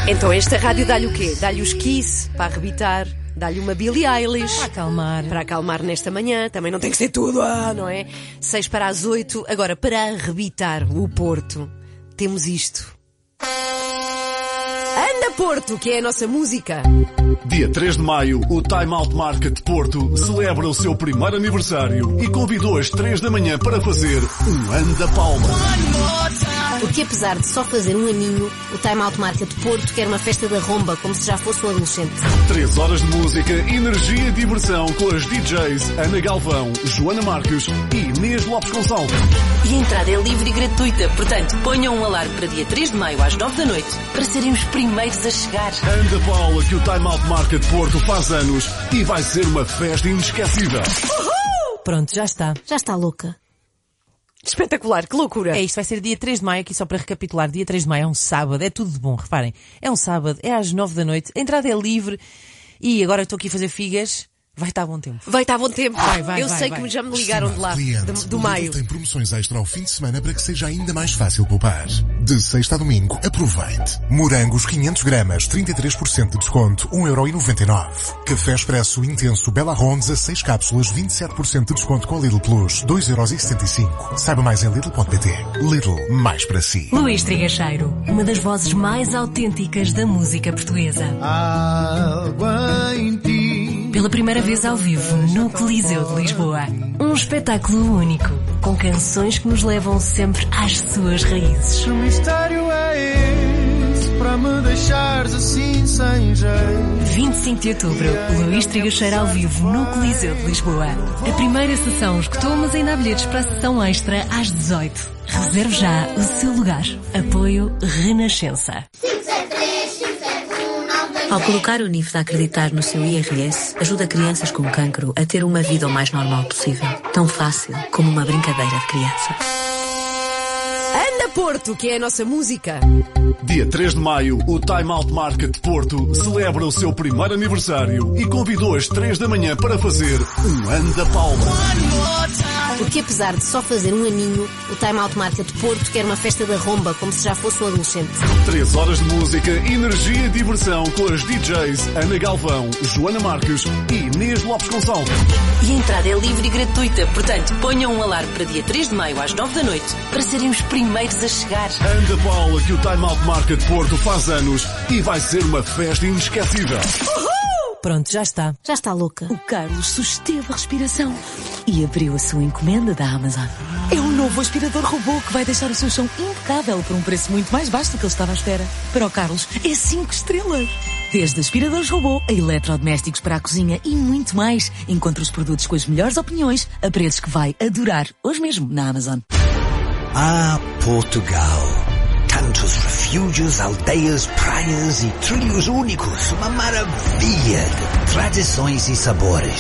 Então esta rádio dá-lhe o quê? Dá-lhe os Kiss para arrebitar, dá-lhe uma Billie Eilish para acalmar nesta manhã. Também não tem que ser tudo, não é? 6 para as 8. Agora, para arrebitar o Porto, temos isto. Anda Porto, que é a nossa música. Dia 3 de maio, o Time Out Market Porto celebra o seu primeiro aniversário e convidou às 3 da manhã para fazer um Anda Palma. Porque apesar de só fazer um aninho, o Time Out Market Porto quer uma festa da romba, como se já fosse um adolescente. 3 horas de música, energia e diversão com as DJs Ana Galvão, Joana Marques e Inês Lopes Gonçalves. E a entrada é livre e gratuita, portanto ponham um alarme para dia 3 de maio às 9 da noite para serem os primeiros a chegar. Anda Paula, que o Time Out Market Porto faz anos e vai ser uma festa inesquecível. Uhul! Pronto, já está. Já está louca. Espetacular, que loucura. É isto, vai ser dia 3 de maio, aqui só para recapitular, dia 3 de maio é um sábado, é tudo de bom, reparem. É um sábado, é às 9 da noite, a entrada é livre e agora estou aqui a fazer figas. Vai estar bom tempo. Vai estar bom tempo. Eu sei vai. Que já me ligaram de lá, do maio. Tem promoções extra ao fim de semana para que seja ainda mais fácil poupar. De sexta a domingo, aproveite. Morangos 500 gramas, 33% de desconto, 1,99€. Café Expresso Intenso Bela Rondes a 6 cápsulas, 27% de desconto com Lidl Plus, 2,65€. Saiba mais em Lidl.pt. Lidl, mais para si. Luís Trigacheiro, uma das vozes mais autênticas da música portuguesa. Água em ti. Pela primeira vez ao vivo no Coliseu de Lisboa. Um espetáculo único, com canções que nos levam sempre às suas raízes. Que mistério é esse para me deixares assim sem jeito? 25 de outubro, Luís Trigacheiro ao vivo no Coliseu de Lisboa. A primeira sessão esgotou, mas ainda há bilhetes para a sessão extra às 18. Reserve já o seu lugar. Apoio Renascença. Ao colocar o NIF de acreditar no seu IRS, ajuda crianças com cancro a ter uma vida o mais normal possível. Tão fácil como uma brincadeira de criança. Anda Porto, que é a nossa música. Dia 3 de maio, o Time Out Market Porto celebra o seu primeiro aniversário e convidou às 3 da manhã para fazer um Anda Palma. Porque apesar de só fazer um aninho, o Time Out Market Porto quer uma festa da romba, como se já fosse um adolescente. 3 horas de música, energia e diversão com as DJs Ana Galvão, Joana Marques e Inês Lopes Gonçalves. E a entrada é livre e gratuita, portanto ponham um alarme para dia 3 de maio às 9 da noite para serem os primeiros a chegar. Anda Paula, que o Time Out Market Porto faz anos e vai ser uma festa inesquecível. Pronto, já está. Já está louca. O Carlos susteve a respiração e abriu a sua encomenda da Amazon. É um novo aspirador robô que vai deixar o seu chão impecável por um preço muito mais baixo do que ele estava à espera. Para o Carlos, é 5 estrelas. Desde aspiradores robô a eletrodomésticos para a cozinha e muito mais. Encontre os produtos com as melhores opiniões a preços que vai adorar. Hoje mesmo na Amazon. Ah, Portugal. Tantos refúgios, aldeias, praias e trilhos únicos. Uma maravilha de tradições e sabores.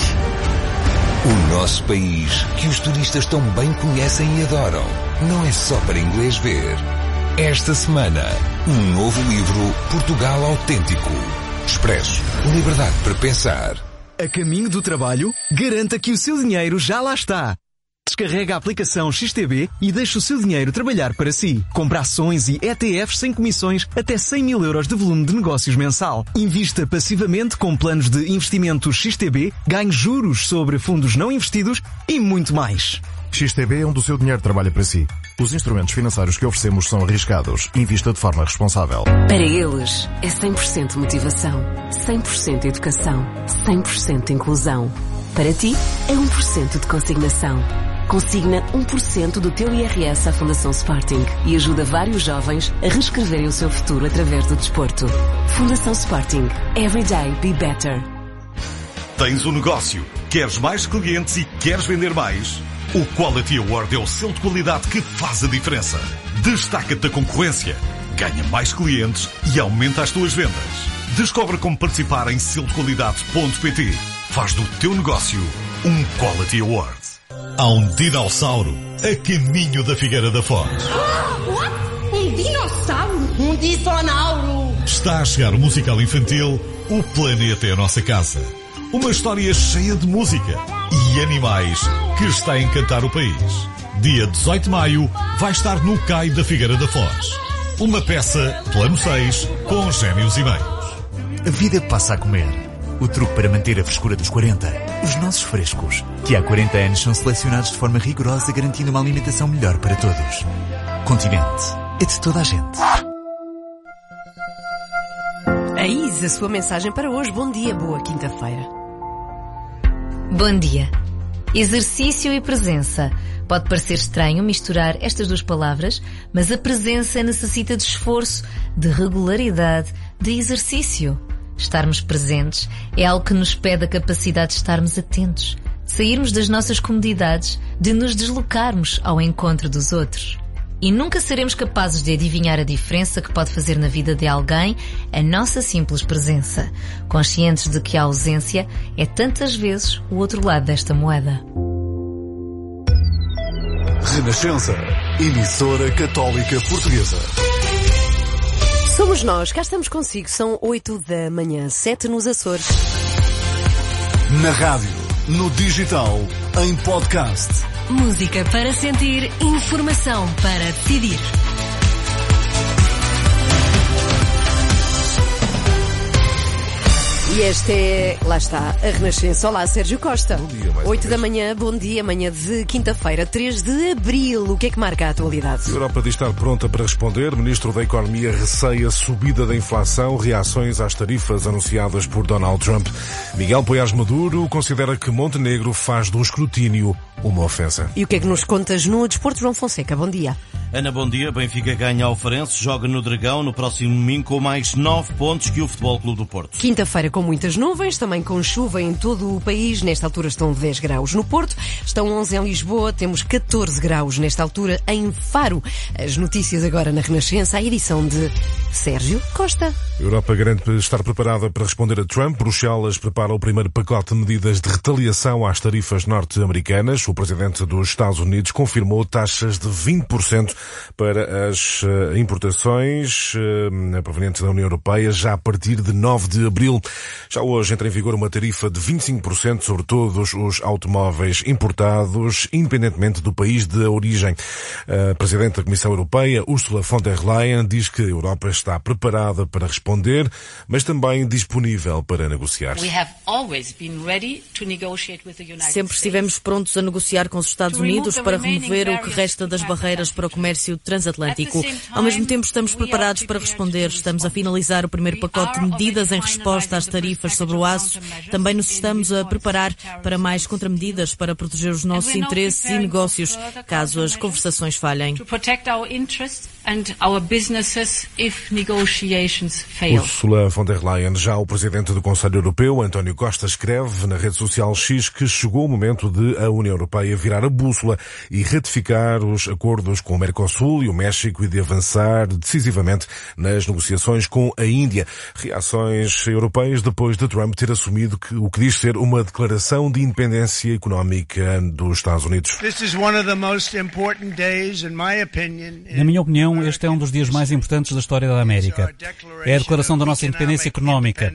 O nosso país, que os turistas tão bem conhecem e adoram, não é só para inglês ver. Esta semana, um novo livro, Portugal Autêntico. Expresso, liberdade para pensar. A caminho do trabalho, garanta que o seu dinheiro já lá está. Descarrega a aplicação XTB e deixe o seu dinheiro trabalhar para si. Compre ações e ETFs sem comissões até 100 mil euros de volume de negócios mensal. Invista passivamente com planos de investimento XTB, ganhe juros sobre fundos não investidos e muito mais. XTB é onde o seu dinheiro trabalha para si. Os instrumentos financeiros que oferecemos são arriscados. Invista de forma responsável. Para eles, é 100% motivação, 100% educação, 100% inclusão. Para ti, é 1% de consignação. Consigna 1% do teu IRS à Fundação Sporting e ajuda vários jovens a reescreverem o seu futuro através do desporto. Fundação Sporting. Every day be better. Tens um negócio, queres mais clientes e queres vender mais? O Quality Award é o selo de qualidade que faz a diferença. Destaca-te da concorrência, ganha mais clientes e aumenta as tuas vendas. Descobre como participar em selodequalidade.pt. Faz do teu negócio um Quality Award. Há um dinossauro a caminho da Figueira da Foz. Um dinossauro? Um dinossauro! Está a chegar o musical infantil O Planeta é a Nossa Casa. Uma história cheia de música e animais que está a encantar o país. Dia 18 de maio vai estar no CAI da Figueira da Foz. Uma peça, plano 6, com Gêmeos e Meios. A vida passa a comer. O truque para manter a frescura dos 40. Os nossos frescos, que há 40 anos são selecionados de forma rigorosa, garantindo uma alimentação melhor para todos. Continente. É de toda a gente. Eis a sua mensagem para hoje. Bom dia, boa quinta-feira. Bom dia. Exercício e presença. Pode parecer estranho misturar estas duas palavras, mas a presença necessita de esforço, de regularidade, de exercício. Estarmos presentes é algo que nos pede a capacidade de estarmos atentos, de sairmos das nossas comodidades, de nos deslocarmos ao encontro dos outros. E nunca seremos capazes de adivinhar a diferença que pode fazer na vida de alguém a nossa simples presença, conscientes de que a ausência é tantas vezes o outro lado desta moeda. Renascença, emissora católica portuguesa. Somos nós, cá estamos consigo, são 8 da manhã, 7 nos Açores. Na rádio, no digital, em podcast. Música para sentir, informação para decidir. E esta é, lá está, a Renascença. Olá, Sérgio Costa. Bom dia, 8 da manhã, bom dia, manhã de quinta-feira, 3 de abril. O que é que marca a atualidade? A Europa diz estar pronta para responder. O Ministro da Economia receia subida da inflação, reações às tarifas anunciadas por Donald Trump. Miguel Poiás Maduro considera que Montenegro faz do escrutínio uma ofensa. E o que é que nos contas no Desporto, João Fonseca? Bom dia. Ana, bom dia. Benfica ganha ao Farense, joga no Dragão no próximo domingo com mais 9 pontos que o Futebol Clube do Porto. Quinta-feira com muitas nuvens, também com chuva em todo o país. Nesta altura estão 10 graus no Porto, estão 11 em Lisboa, temos 14 graus nesta altura em Faro. As notícias agora na Renascença, a edição de Sérgio Costa. A Europa garante estar preparada para responder a Trump. Bruxelas prepara o primeiro pacote de medidas de retaliação às tarifas norte-americanas. O presidente dos Estados Unidos confirmou taxas de 20% para as importações provenientes da União Europeia já a partir de 9 de abril. Já hoje entra em vigor uma tarifa de 25% sobre todos os automóveis importados, independentemente do país de origem. A Presidente da Comissão Europeia, Ursula von der Leyen, diz que a Europa está preparada para responder, mas também disponível para negociar. Sempre estivemos prontos a negociar com os Estados Unidos para remover o que resta das barreiras para o comércio transatlântico. Ao mesmo tempo, estamos preparados para responder. Estamos a finalizar o primeiro pacote de medidas em resposta às tarifas sobre o aço. Também nos estamos a preparar para mais contramedidas para proteger os nossos interesses e negócios, caso as conversações falhem. Ursula von der Leyen. Já o Presidente do Conselho Europeu, António Costa, escreve na rede social X que chegou o momento de a União Europeia virar a bússola e ratificar os acordos com o Mercosul e o México e de avançar decisivamente nas negociações com a Índia. Reações europeias depois de Trump ter assumido o que diz ser uma declaração de independência económica dos Estados Unidos. Na minha opinião, este é um dos dias mais importantes da história da América. É a declaração da nossa independência económica.